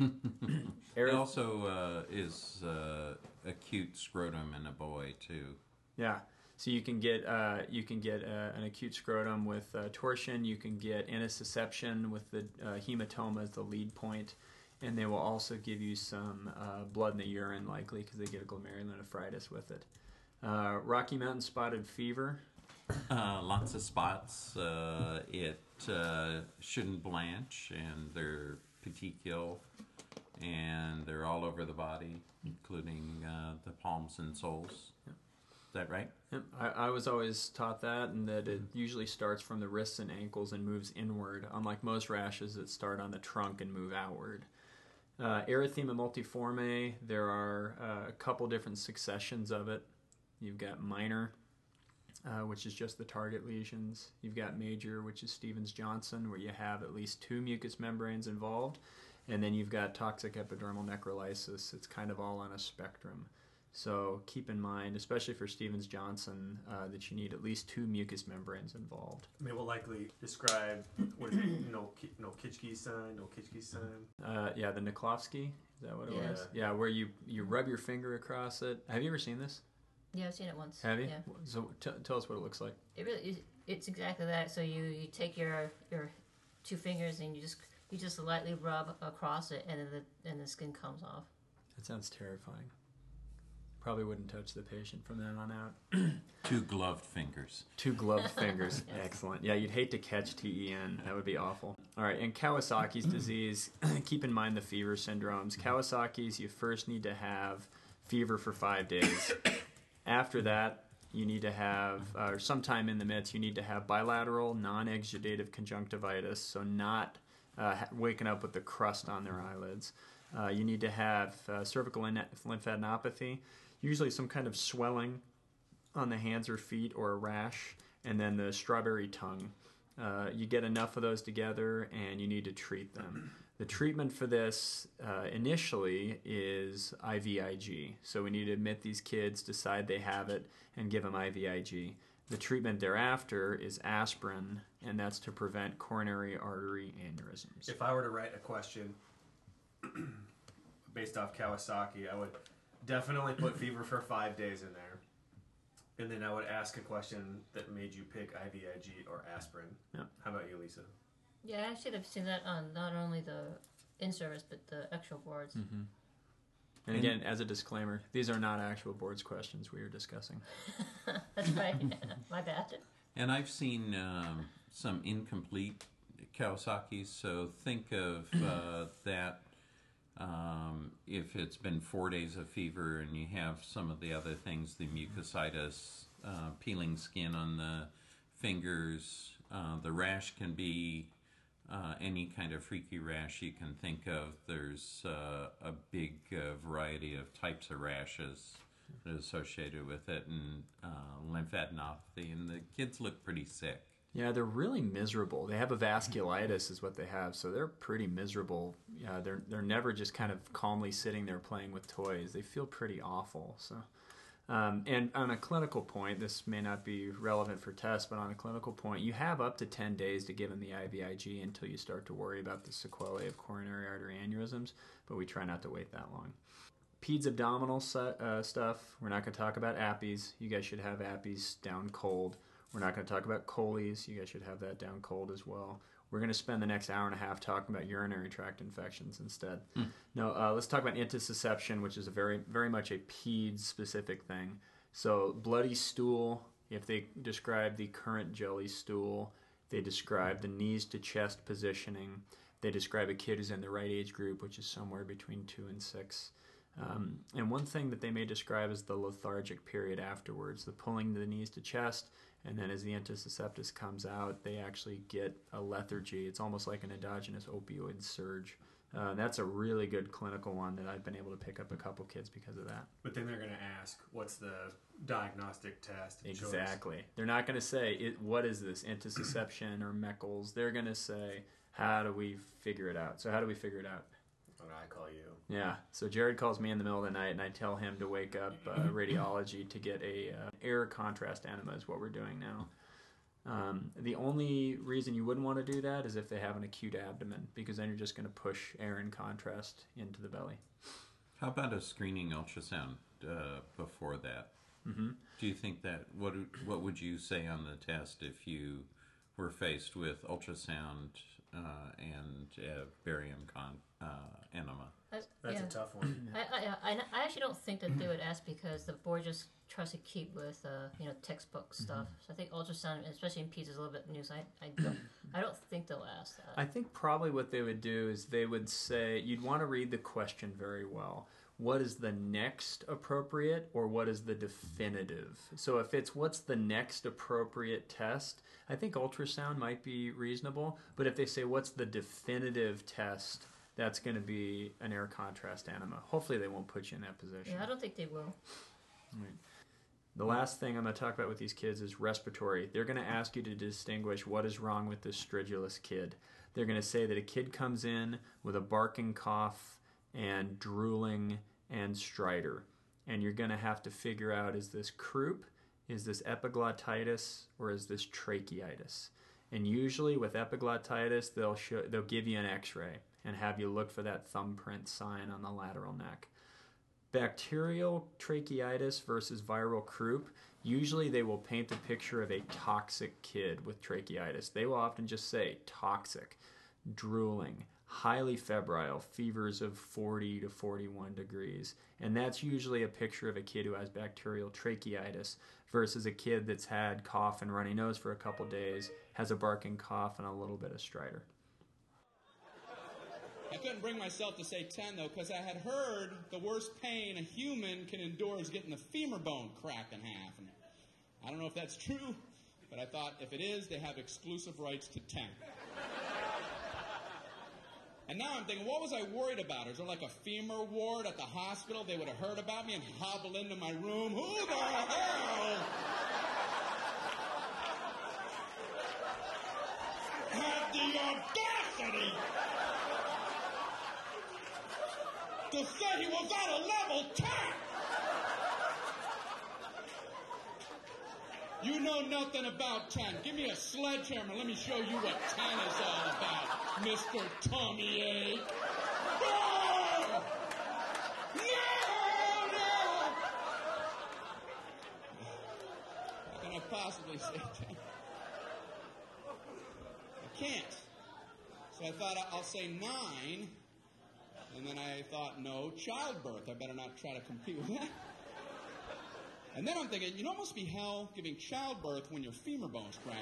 It also is acute scrotum in a boy too. Yeah. So you can get an acute scrotum with torsion. You can get intussusception with the hematoma as the lead point. And they will also give you some blood in the urine, likely, because they get a glomerulonephritis with it. Rocky Mountain spotted fever. Lots of spots. It shouldn't blanch, and they're petechial, and they're all over the body, including the palms and soles. Yep. Is that right? Yep. I was always taught that, and that it usually starts from the wrists and ankles and moves inward, unlike most rashes that start on the trunk and move outward. Erythema multiforme, there are a couple different successions of it. You've got minor, which is just the target lesions. You've got major, which is Stevens-Johnson, where you have at least 2 mucous membranes involved. And then you've got toxic epidermal necrolysis. It's kind of all on a spectrum. So keep in mind, especially for Stevens-Johnson, that you need at least 2 mucous membranes involved. I mean, we'll likely describe with no Kitschke sign. Yeah, the Niklowski, is that what it Yeah. was? Yeah, where you rub your finger across it. Have you ever seen this? Yeah, I've seen it once. Have you? Yeah. So tell us what it looks like. It really is, it's exactly that. So you take your 2 fingers and you just lightly rub across it, and then the skin comes off. That sounds terrifying. Probably wouldn't touch the patient from then on out. 2 gloved fingers. 2 gloved fingers. Excellent. Yeah, you'd hate to catch TEN. That would be awful. All right, and Kawasaki's disease, keep in mind the fever syndromes. Kawasaki's, you first need to have fever for 5 days. After that, you need to have, or sometime in the midst, you need to have bilateral non-exudative conjunctivitis, so not waking up with the crust on their eyelids. You need to have cervical lymphadenopathy, usually some kind of swelling on the hands or feet or a rash, and then the strawberry tongue. You get enough of those together and you need to treat them. The treatment for this initially is IVIG. So we need to admit these kids, decide they have it, and give them IVIG. The treatment thereafter is aspirin, and that's to prevent coronary artery aneurysms. If I were to write a question based off Kawasaki, I would definitely put fever for 5 days in there. And then I would ask a question that made you pick IVIG or aspirin. Yeah. How about you, Lisa? Yeah, I actually have seen that on not only the in-service, but the actual boards. Mm-hmm. And again, as a disclaimer, these are not actual boards questions we are discussing. That's right. My bad. And I've seen some incomplete Kawasaki's, so think of that if it's been 4 days of fever and you have some of the other things, the mucositis, peeling skin on the fingers, the rash can be any kind of freaky rash you can think of. There's a big variety of types of rashes associated with it, and lymphadenopathy, and the kids look pretty sick. Yeah, they're really miserable. They have a vasculitis is what they have, so they're pretty miserable. They're never just kind of calmly sitting there playing with toys. They feel pretty awful. So, and on a clinical point, this may not be relevant for tests, but on a clinical point, you have up to 10 days to give them the IVIG until you start to worry about the sequelae of coronary artery aneurysms, but we try not to wait that long. Peds abdominal stuff, we're not going to talk about appies. You guys should have appies down cold. We're not going to talk about colies. You guys should have that down cold as well. We're going to spend the next hour and a half talking about urinary tract infections instead. No, let's talk about intussusception, which is a very, very much a PEDS-specific thing. So bloody stool, if they describe the current jelly stool, they describe the knees to chest positioning. They describe a kid who's in the right age group, which is somewhere between 2 and 6. And one thing that they may describe is the lethargic period afterwards, the pulling the knees to chest, and then as the intussusceptus comes out, they actually get a lethargy. It's almost like an endogenous opioid surge. That's a really good clinical one that I've been able to pick up a couple kids because of that. But then they're going to ask, what's the diagnostic test? Exactly. They're not going to say, what is this, intussusception or Meckel's? They're going to say, how do we figure it out? So how do we figure it out? When I call you. Yeah. So Jared calls me in the middle of the night, and I tell him to wake up radiology to get a air contrast enema is what we're doing now. The only reason you wouldn't want to do that is if they have an acute abdomen, because then you're just going to push air and contrast into the belly. How about a screening ultrasound before that? Mm-hmm. Do you think that, what would you say on the test if you were faced with ultrasound and barium enema? That's a tough one. I actually don't think that they would ask because the board just tries to keep with textbook stuff. So I think ultrasound, especially in peds, is a little bit new. So I don't think they'll ask that. I think probably what they would do is they would say, you'd want to read the question very well. What is the next appropriate, or what is the definitive? So if it's what's the next appropriate test, I think ultrasound might be reasonable. But if they say what's the definitive test, that's going to be an air contrast enema. Hopefully they won't put you in that position. Yeah, I don't think they will. Right. The last thing I'm going to talk about with these kids is respiratory. They're going to ask you to distinguish what is wrong with this stridulous kid. They're going to say that a kid comes in with a barking cough and drooling and stridor. And you're going to have to figure out, is this croup, is this epiglottitis, or is this tracheitis? And usually with epiglottitis, they'll give you an x-ray and have you look for that thumbprint sign on the lateral neck. Bacterial tracheitis versus viral croup, usually they will paint a picture of a toxic kid with tracheitis. They will often just say toxic, drooling, highly febrile, fevers of 40 to 41 degrees. And that's usually a picture of a kid who has bacterial tracheitis versus a kid that's had cough and runny nose for a couple days, has a barking cough and a little bit of stridor. I couldn't bring myself to say 10, though, because I had heard the worst pain a human can endure is getting the femur bone cracked in half. And I don't know if that's true, but I thought if it is, they have exclusive rights to 10. And now I'm thinking, what was I worried about? Is there like a femur ward at the hospital? They would have heard about me and hobbled into my room. Who the hell had the audacity to say he was at a level 10? You know nothing about 10. Give me a sledgehammer. Let me show you what 10 is all about, Mr. Tommy A. No! No! How can I possibly say 10? I can't. So I thought I'll say 9. And then I thought, no, childbirth. I better not try to compete with that. And then I'm thinking, you know it must be hell giving childbirth when your femur bone's cracked.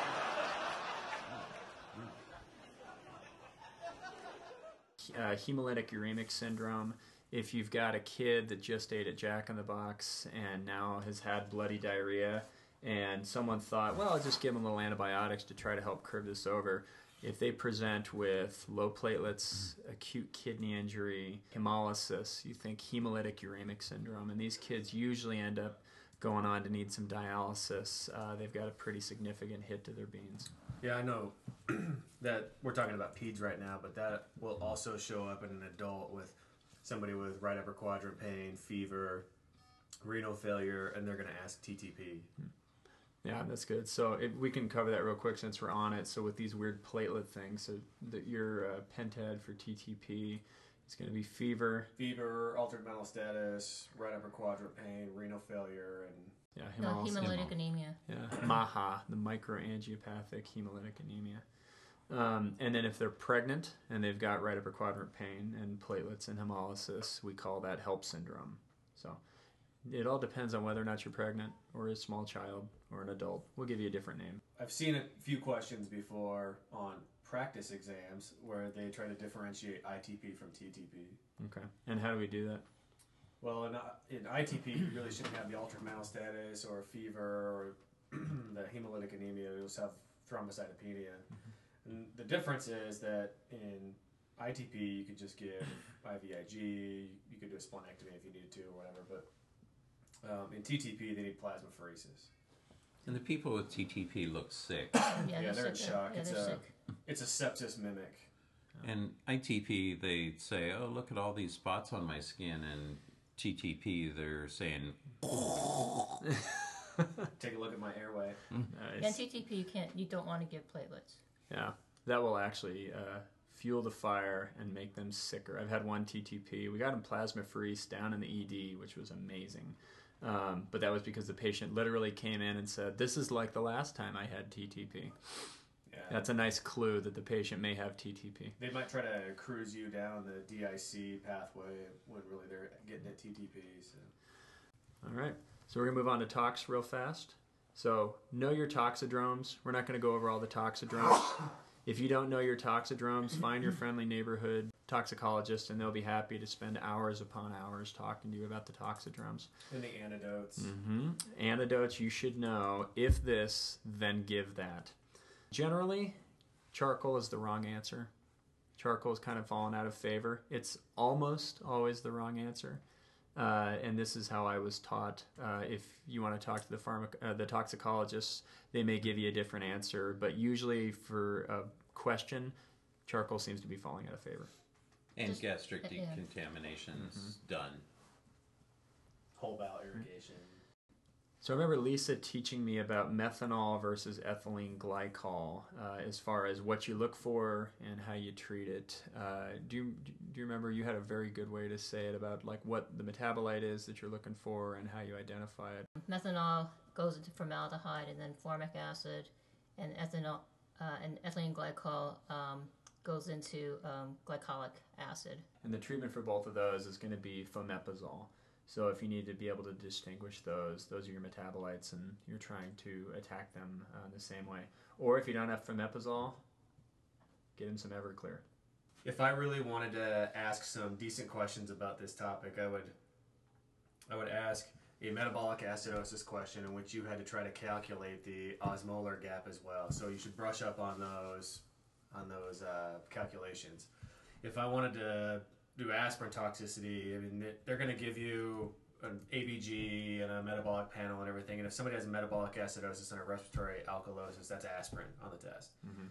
Hemolytic uremic syndrome. If you've got a kid that just ate at Jack in the Box and now has had bloody diarrhea, and someone thought, well, I'll just give them a little antibiotics to try to help curb this over. If they present with low platelets, acute kidney injury, hemolysis, you think hemolytic uremic syndrome. And these kids usually end up going on to need some dialysis. They've got a pretty significant hit to their beans. Yeah, I know that we're talking about peds right now, but that will also show up in an adult with somebody with right upper quadrant pain, fever, renal failure, and they're going to ask TTP. Yeah, that's good. So we can cover that real quick since we're on it. So with these weird platelet things, so that your pentad for TTP is going to be fever. Fever, altered mental status, right upper quadrant pain, renal failure, and... Yeah, hemolytic anemia. Yeah, MAHA, the microangiopathic hemolytic anemia. And then if they're pregnant and they've got right upper quadrant pain and platelets and hemolysis, we call that HELP syndrome. So it all depends on whether or not you're pregnant or a small child or an adult. We'll give you a different name. I've seen a few questions before on practice exams where they try to differentiate ITP from TTP. Okay. And how do we do that? Well, in ITP, you really shouldn't have the altered mental status or fever or the hemolytic anemia. You'll just have thrombocytopenia. And the difference is that in ITP, you could just give IVIG, you could do a splenectomy if you needed to or whatever, but in TTP, they need plasmapheresis. And the people with TTP look sick. Yeah, they're in shock. Yeah, they're sick. It's a sepsis mimic. And ITP, they say, oh, look at all these spots on my skin. And TTP, they're saying, Take a look at my airway. Yeah, in TTP, you don't want to give platelets. Yeah, that will actually fuel the fire and make them sicker. I've had one TTP. We got him plasmapheresis down in the ED, which was amazing. But that was because the patient literally came in and said, this is like the last time I had TTP. Yeah. That's a nice clue that the patient may have TTP. They might try to cruise you down the DIC pathway when really they're getting at TTP. So. All right, so we're going to move on to tox real fast. So know your toxidromes. We're not going to go over all the toxidromes. If you don't know your toxidromes, find your friendly neighborhood toxicologist, and they'll be happy to spend hours upon hours talking to you about the toxidromes. And the antidotes. Antidotes you should know. If this, then give that. Generally, charcoal is the wrong answer. Charcoal has kind of fallen out of favor. It's almost always the wrong answer. And this is how I was taught. If you want to talk to the toxicologists, they may give you a different answer, but usually for a question, charcoal seems to be falling out of favor. and Just- gastric yeah. decontamination's done. Whole bowel irrigation. So I remember Lisa teaching me about methanol versus ethylene glycol as far as what you look for and how you treat it. Do you remember you had a very good way to say it about like what the metabolite is that you're looking for and how you identify it? Methanol goes into formaldehyde and then formic acid, and ethylene glycol goes into glycolic acid. And the treatment for both of those is going to be fomepizole. So if you need to be able to distinguish those are your metabolites, and you're trying to attack them the same way. Or if you don't have fomepizole, get him some Everclear. If I really wanted to ask some decent questions about this topic, I would ask a metabolic acidosis question in which you had to try to calculate the osmolar gap as well. So you should brush up on those calculations. If I wanted to do aspirin toxicity, I mean, they're going to give you an ABG and a metabolic panel and everything. And if somebody has a metabolic acidosis and a respiratory alkalosis, that's aspirin on the test. Mm-hmm.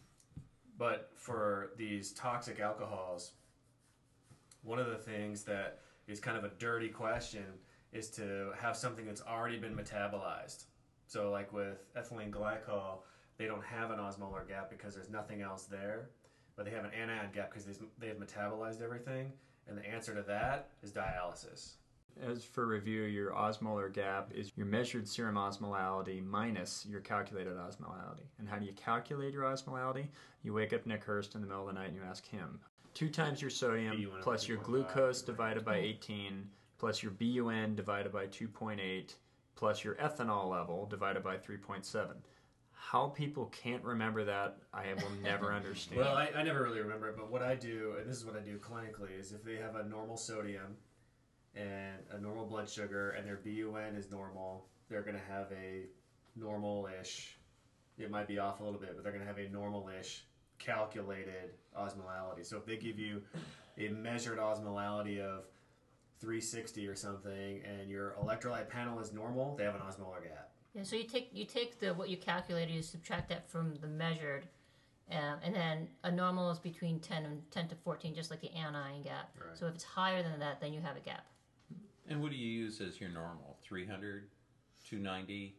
But for these toxic alcohols, one of the things that is kind of a dirty question is to have something that's already been metabolized. So like with ethylene glycol, they don't have an osmolar gap because there's nothing else there, but they have an anion gap because they have metabolized everything, and the answer to that is dialysis. As for review, your osmolar gap is your measured serum osmolality minus your calculated osmolality. And how do you calculate your osmolality? You wake up Nick Hurst in the middle of the night and you ask him. 2 times your sodium BUN plus your 2.5, glucose right. divided by 18 plus your BUN divided by 2.8 plus your ethanol level divided by 3.7. How people can't remember that, I will never understand. Well, I never really remember it, but what I do, and this is what I do clinically, is if they have a normal sodium and a normal blood sugar and their BUN is normal, they're going to have a normal-ish, it might be off a little bit, but they're going to have a normal-ish calculated osmolality. So if they give you a measured osmolality of 360 or something and your electrolyte panel is normal, they have an osmolar gap. Yeah, so you take what you calculated, you subtract that from the measured, and then a normal is between 10 to 14, just like the anion gap. Right. So if it's higher than that, then you have a gap. And what do you use as your normal? 300, 290?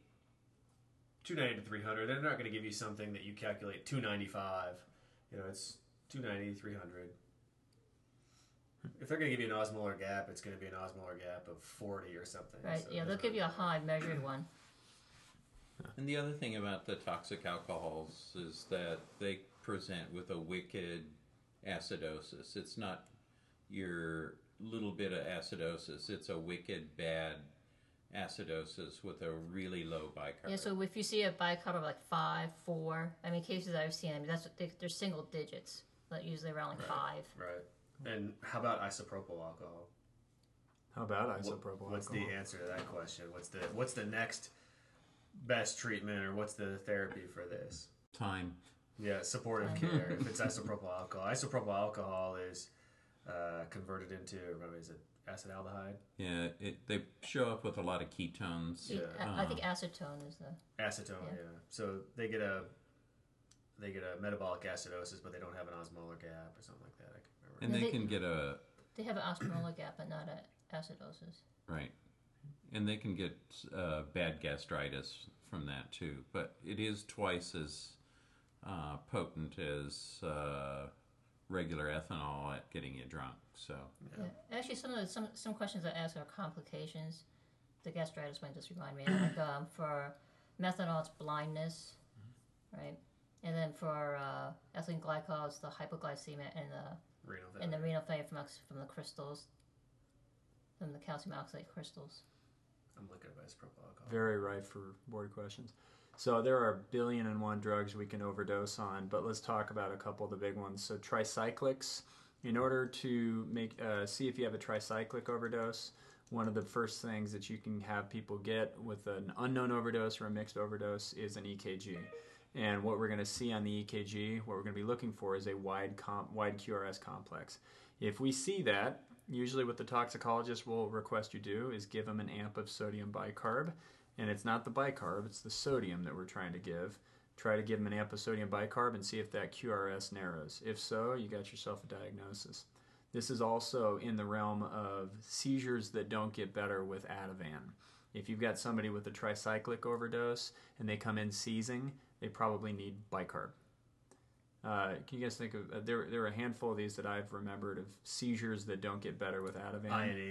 290 to 300. They're not going to give you something that you calculate 295. You know, it's 290, 300. If they're going to give you an osmolar gap, it's going to be an osmolar gap of 40 or something. Right, So yeah, it they'll doesn't give you a really high measured one. And the other thing about the toxic alcohols is that they present with a wicked acidosis. It's not your little bit of acidosis. It's a wicked bad acidosis with a really low bicarb. Yeah, so if you see a bicarb of like 5, 4, I mean, cases I've seen, I mean, they're single digits, but usually around like 5. Right. And how about isopropyl alcohol? How about isopropyl What's alcohol? the answer to that question? What's the next best treatment, or what's the therapy for this? Time. Yeah, supportive care. If it's isopropyl alcohol is converted into, remember, is it acetaldehyde? Yeah, they show up with a lot of ketones. I think acetone is the... Acetone, yeah. So they get a metabolic acidosis, but they don't have an osmolar gap or something like that. I can remember. And No, they they- can get a... They have an osmolar gap, but not a acidosis. Right. And they can get bad gastritis from that too. But it is twice as potent as regular ethanol at getting you drunk. So Yeah. Actually, some questions I ask are complications. The gastritis one just remind me. Like for methanol, it's blindness, right? And then for ethylene glycol, it's the hypoglycemia and the renal failure from the crystals, from the calcium oxalate crystals. I'm looking at isopropyl alcohol. Very ripe for board questions. So there are 1,000,000,001 drugs we can overdose on, but let's talk about a couple of the big ones. So tricyclics, in order to see if you have a tricyclic overdose, one of the first things that you can have people get with an unknown overdose or a mixed overdose is an EKG. And what we're going to see on the EKG, what we're going to be looking for is a wide QRS complex. If we see that, usually what the toxicologist will request you do is give them an amp of sodium bicarb. And it's not the bicarb, it's the sodium that we're trying to give. Try to give them an amp of sodium bicarb and see if that QRS narrows. If so, you got yourself a diagnosis. This is also in the realm of seizures that don't get better with Ativan. If you've got somebody with a tricyclic overdose and they come in seizing, they probably need bicarb. Can you guys think of, there are a handful of these that I've remembered of seizures that don't get better with Ativan.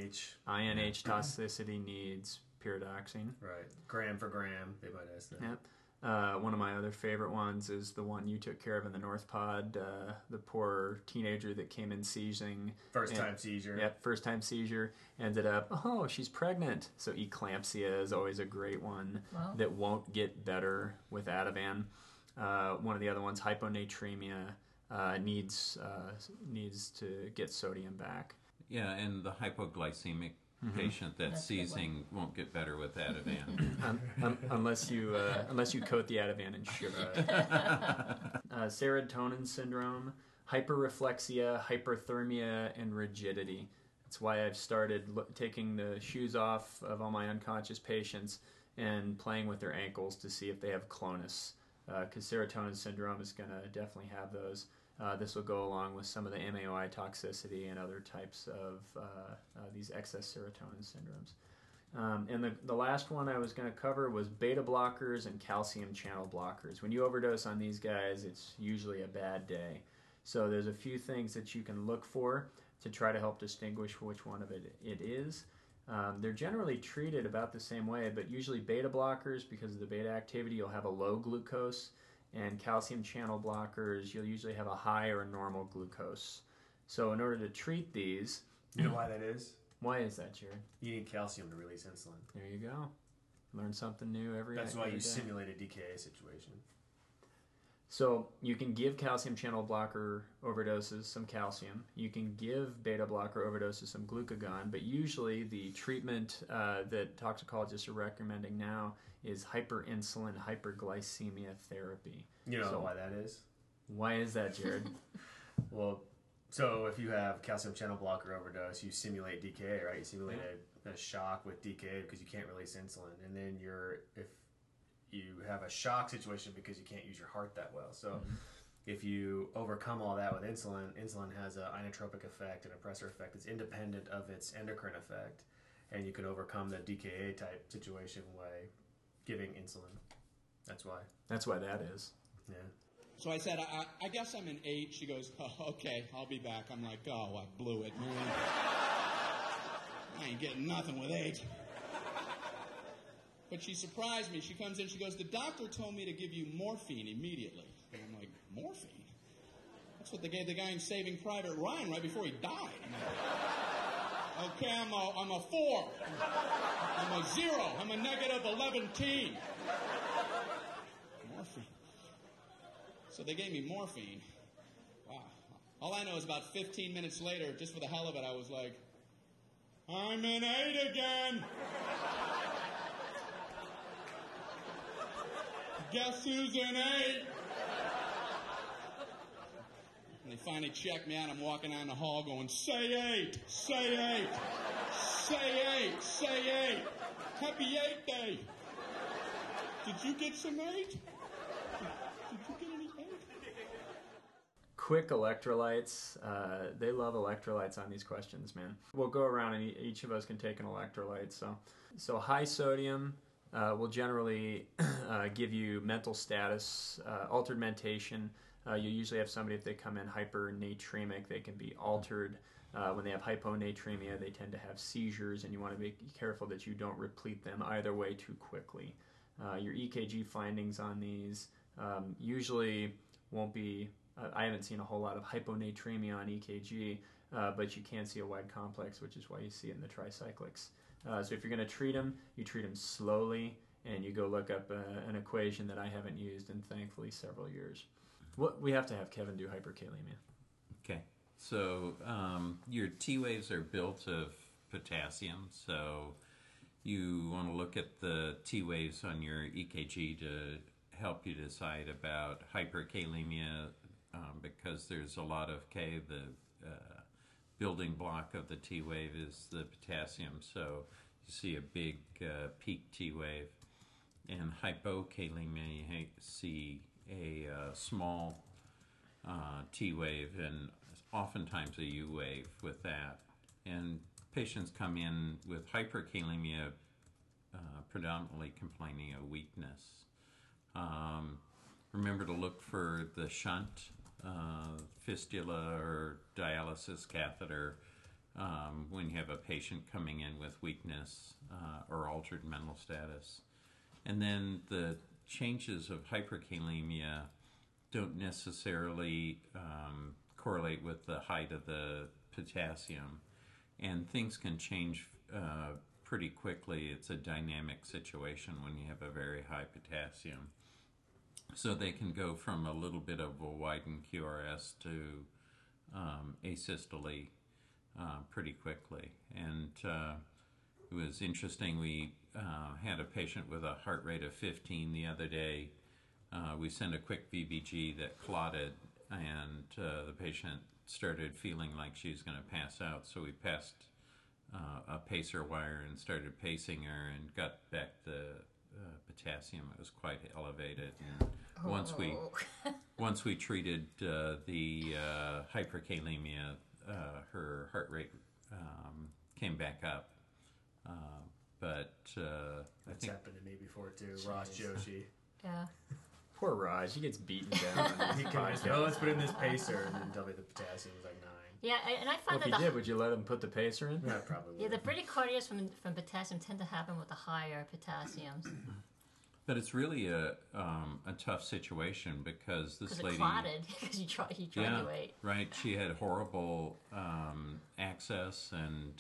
INH toxicity needs pyridoxine. Right. Gram for gram, they might ask that. Yep. One of my other favorite ones is the one you took care of in the North Pod, the poor teenager that came in seizing. First time seizure. Yep, first time seizure. Ended up, oh, she's pregnant. So eclampsia is always a great one that won't get better with Ativan. One of the other ones, hyponatremia, needs to get sodium back. yeah, and the hypoglycemic patient that's seizing won't get better with Ativan. Unless you coat the Ativan in sugar. Serotonin syndrome, hyperreflexia, hyperthermia, and rigidity. That's why I've started taking the shoes off of all my unconscious patients and playing with their ankles to see if they have clonus. Because serotonin syndrome is going to definitely have those. This will go along with some of the MAOI toxicity and other types of these excess serotonin syndromes. And the last one I was going to cover was beta blockers and calcium channel blockers. When you overdose on these guys, it's usually a bad day. So there's a few things that you can look for to try to help distinguish which one of it is. They're generally treated about the same way, but usually beta blockers, because of the beta activity, you'll have a low glucose, and calcium channel blockers, you'll usually have a high or normal glucose. So in order to treat these... You know why that is? Why is that, Jared? You need calcium to release insulin. There you go. Learn something new every day. That's why you simulate a DKA situation. So you can give calcium channel blocker overdoses some calcium. You can give beta blocker overdoses some glucagon, but usually the treatment that toxicologists are recommending now is hyperinsulin hyperglycemia therapy. You know why that is? Why is that, Jared? Well, so if you have calcium channel blocker overdose, you simulate DKA, right? You simulate a shock with DKA because you can't release insulin, and then if you have a shock situation because you can't use your heart that well. So if you overcome all that with insulin has an inotropic effect and a pressor effect that's independent of its endocrine effect, and you can overcome the DKA type situation by giving insulin. That's why that is. Yeah. So I said, I guess I'm an 8. She goes, oh, okay, I'll be back. I'm like, oh, I blew it, man. I ain't getting nothing with 8. But she surprised me. She comes in, she goes, the doctor told me to give you morphine immediately. And I'm like, morphine? That's what they gave the guy in Saving Private Ryan right before he died. I'm like, Okay, I'm a 4. I'm a 0. I'm a negative 11. Morphine. So they gave me morphine. Wow. All I know is about 15 minutes later, just for the hell of it, I was like, I'm an 8 again. Guess who's an 8? And they finally checked me out. I'm walking down the hall going, say 8, say 8, say 8, say 8. Happy 8 Day. Did you get some 8? Did you get any 8? Quick electrolytes. They love electrolytes on these questions, man. We'll go around and each of us can take an electrolyte. So high sodium will generally give you mental status, altered mentation. You usually have somebody, if they come in hypernatremic, they can be altered. When they have hyponatremia, they tend to have seizures, and you want to be careful that you don't replete them either way too quickly. Your EKG findings on these usually won't be, I haven't seen a whole lot of hyponatremia on EKG, but you can see a wide complex, which is why you see it in the tricyclics. So if you're going to treat them, you treat them slowly, and you go look up an equation that I haven't used in, thankfully, several years. We have to have Kevin do hyperkalemia. Okay. So your T waves are built of potassium, so you want to look at the T waves on your EKG to help you decide about hyperkalemia, because there's a lot of K. The building block of the T wave is the potassium, so you see a big peak T wave. And hypokalemia, you see a small T wave and oftentimes a U wave with that. And patients come in with hyperkalemia predominantly complaining of weakness. Remember to look for the shunt, fistula or dialysis catheter when you have a patient coming in with weakness or altered mental status. And then the changes of hyperkalemia don't necessarily correlate with the height of the potassium, and things can change pretty quickly. It's a dynamic situation when you have a very high potassium. So they can go from a little bit of a widened QRS to asystole pretty quickly. And it was interesting, we had a patient with a heart rate of 15 the other day. We sent a quick VBG that clotted, and the patient started feeling like she was going to pass out. So we passed a pacer wire and started pacing her and got back the potassium. It was quite elevated. And once we treated the hyperkalemia, her heart rate came back up. But That's happened to me before too. Raj Joshi. Yeah. Poor Raj, he gets beaten down. He can just go, let's put in this pacer, and then tell me the potassium was like 9. Yeah, and I Well, find if that you did, would you let him put the pacer in? Yeah, probably. yeah, the bradycardias from potassium tend to happen with the higher potassiums. But it's really a tough situation because this Because lady it clotted, because he tried to wait. right. She had horrible access, and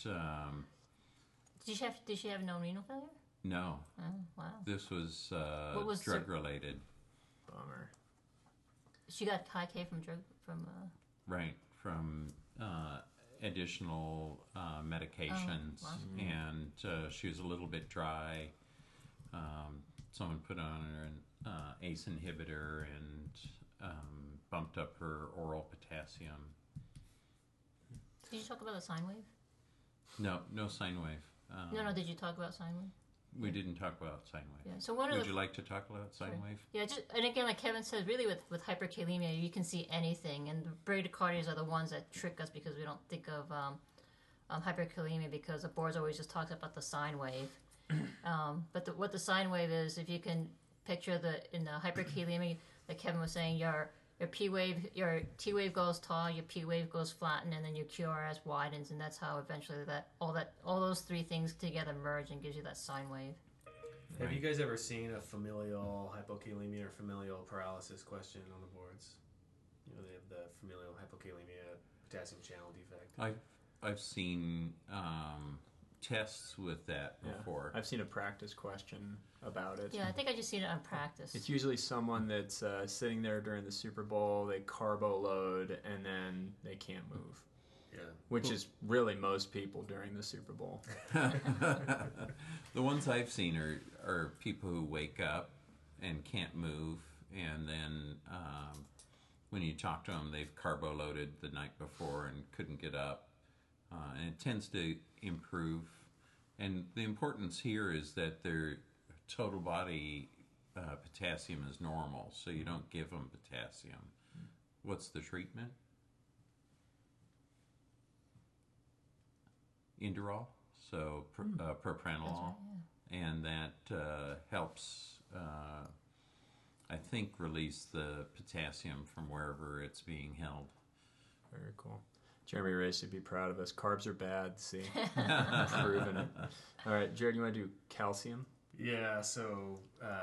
Did she have no renal failure? no, Oh, wow. this was, What was drug related. Bummer. She got high K from Right, from additional medications, wow. and she was a little bit dry. Someone put on her an ACE inhibitor and bumped up her oral potassium. Did you talk about the sine wave? No sine wave. No, did you talk about sine wave? We didn't talk about sine wave. Yeah, so one of Would the... you like to talk about sine Sure. wave? Yeah, and again, like Kevin said, really with hyperkalemia, you can see anything, and the bradycardias are the ones that trick us because we don't think of hyperkalemia because the boards always just talks about the sine wave. But what the sine wave is, if you can picture in the hyperkalemia, like Kevin was saying, your P wave, your T wave goes tall, your P wave goes flattened, and then your QRS widens, and that's how eventually all those three things together merge and gives you that sine wave. Have you guys ever seen a familial hypokalemia or familial paralysis question on the boards? You know, they have the familial hypokalemia potassium channel defect. I've seen tests with that before. I've seen a practice question about it. Yeah, I think I just seen it on practice. It's usually someone that's sitting there during the Super Bowl, they carbo load, and then they can't move. Yeah. Which is really most people during the Super Bowl. The ones I've seen are people who wake up and can't move, and then when you talk to them, they've carbo loaded the night before and couldn't get up. And it tends to improve. And the importance here is that their total body potassium is normal, so you don't give them potassium. What's the treatment? Inderal, so propranolol, and that helps, I think, release the potassium from wherever it's being held. Very cool. Jeremy Race would be proud of us. Carbs are bad, see? Proven it. All right, Jared, you want to do calcium? Yeah, so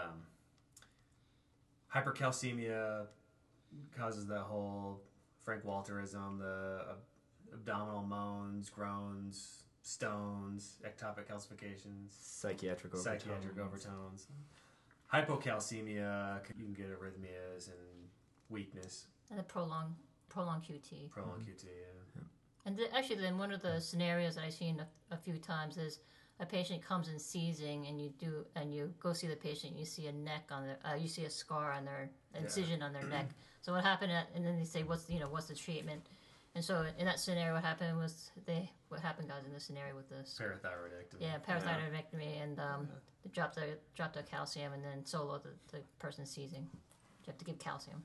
hypercalcemia causes that whole Frank Walterism, the abdominal moans, groans, stones, ectopic calcifications, Psychiatric overtones. Hypocalcemia, you can get arrhythmias and weakness. And the prolonged QT. Prolonged QT, yeah. And actually, then one of the scenarios that I've seen a few times is a patient comes in seizing, and you go see the patient, you see a neck on their, you see a scar on their incision on their neck. So what happened? And then they say, what's the treatment? And so in that scenario, what happened, guys, in this scenario with this Parathyroidectomy. Yeah, parathyroidectomy, and they dropped the calcium, and then solo the person seizing. You have to give calcium.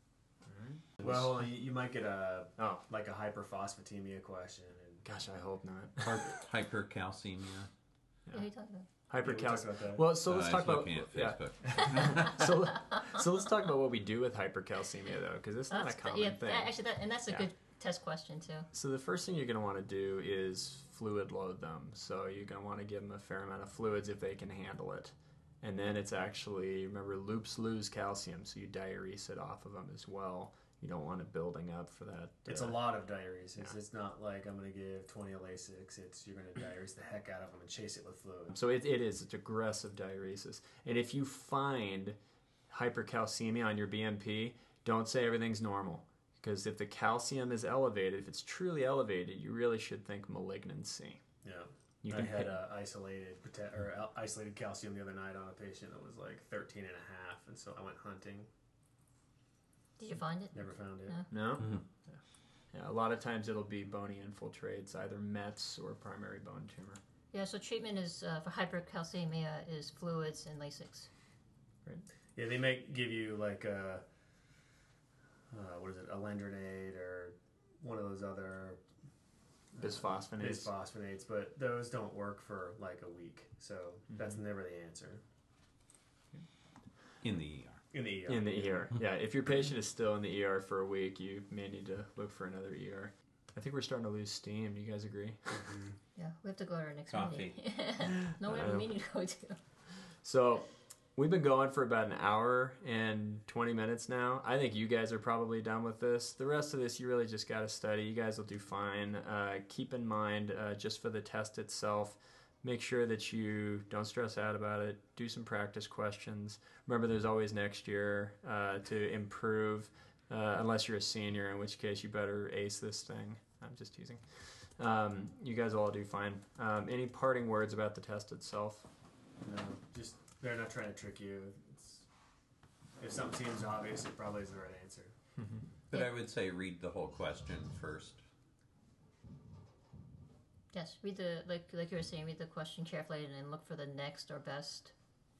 Well, you might get a hyperphosphatemia question. Gosh, I hope not. Hypercalcemia. What are you talking about? Hypercalcemia. Well, so let's talk about Facebook. so let's talk about what we do with hypercalcemia, though, because it's not a common thing. Actually, that's a good test question too. So the first thing you're going to want to do is fluid load them. So you're going to want to give them a fair amount of fluids if they can handle it. And then it's actually, remember, loops lose calcium, so you diurese it off of them as well. You don't want it building up for that. It's a lot of diuresis. Yeah. It's not like I'm going to give 20 Lasix. You're going to diurese the heck out of them and chase it with fluid. So it's aggressive diuresis. And if you find hypercalcemia on your BMP, don't say everything's normal. Because if the calcium is elevated, if it's truly elevated, you really should think malignancy. Yeah. I had isolated calcium the other night on a patient that was like 13 and a half, and so I went hunting. Did you find it? Never found it. No? Mm-hmm. Yeah, a lot of times it'll be bony infiltrates, either METs or primary bone tumor. Yeah, so treatment is for hypercalcemia is fluids and Lasix. Right. Yeah, they may give you like a alendronate or one of those other bisphosphonates, but those don't work for like a week, so that's never the answer. In the ER. In the ER. Yeah, if your patient is still in the ER for a week, you may need to look for another ER. I think we're starting to lose steam. Do you guys agree? Mm-hmm. Yeah, we have to go to our next Coffee. meeting. No, we have a meeting to go to. So we've been going for about an hour and 20 minutes now. I think you guys are probably done with this. The rest of this, you really just got to study. You guys will do fine. Keep in mind, just for the test itself, make sure that you don't stress out about it. Do some practice questions. Remember, there's always next year to improve, unless you're a senior, in which case you better ace this thing. I'm just teasing. You guys will all do fine. Any parting words about the test itself? No, just they're not trying to trick you. If something seems obvious, it probably is the right answer. Mm-hmm. But I would say read the whole question first. Yes, read the like you were saying, read the question carefully and then look for the next or best.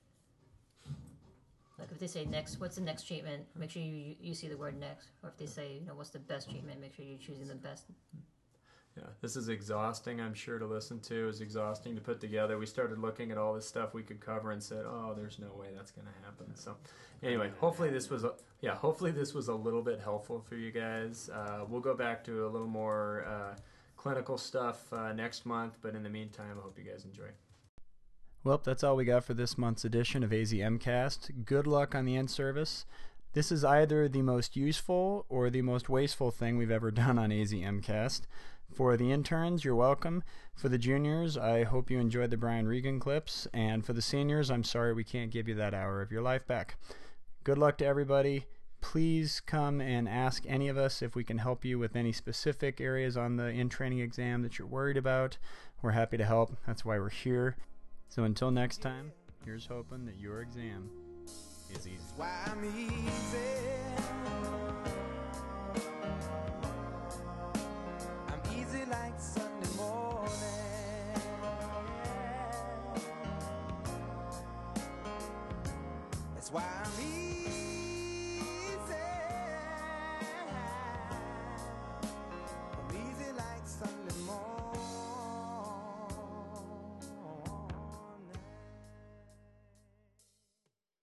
Like if they say next, what's the next treatment? Make sure you see the word next. Or if they say, what's the best treatment? Make sure you're choosing the best. Yeah, this is exhausting, I'm sure, to listen to. It was exhausting to put together. We started looking at all this stuff we could cover and said, oh, there's no way that's going to happen. So anyway, hopefully this was a little bit helpful for you guys. We'll go back to a little more clinical stuff next month, but in the meantime, I hope you guys enjoy. Well, that's all we got for this month's edition of AZMcast. Good luck on the in-service. This is either the most useful or the most wasteful thing we've ever done on AZMcast. For the interns, you're welcome. For the juniors, I hope you enjoyed the Brian Regan clips. And for the seniors, I'm sorry we can't give you that hour of your life back. Good luck to everybody. Please come and ask any of us if we can help you with any specific areas on the in-training exam that you're worried about. We're happy to help. That's why we're here. So until next time, here's hoping that your exam is easy. Why I'm easy.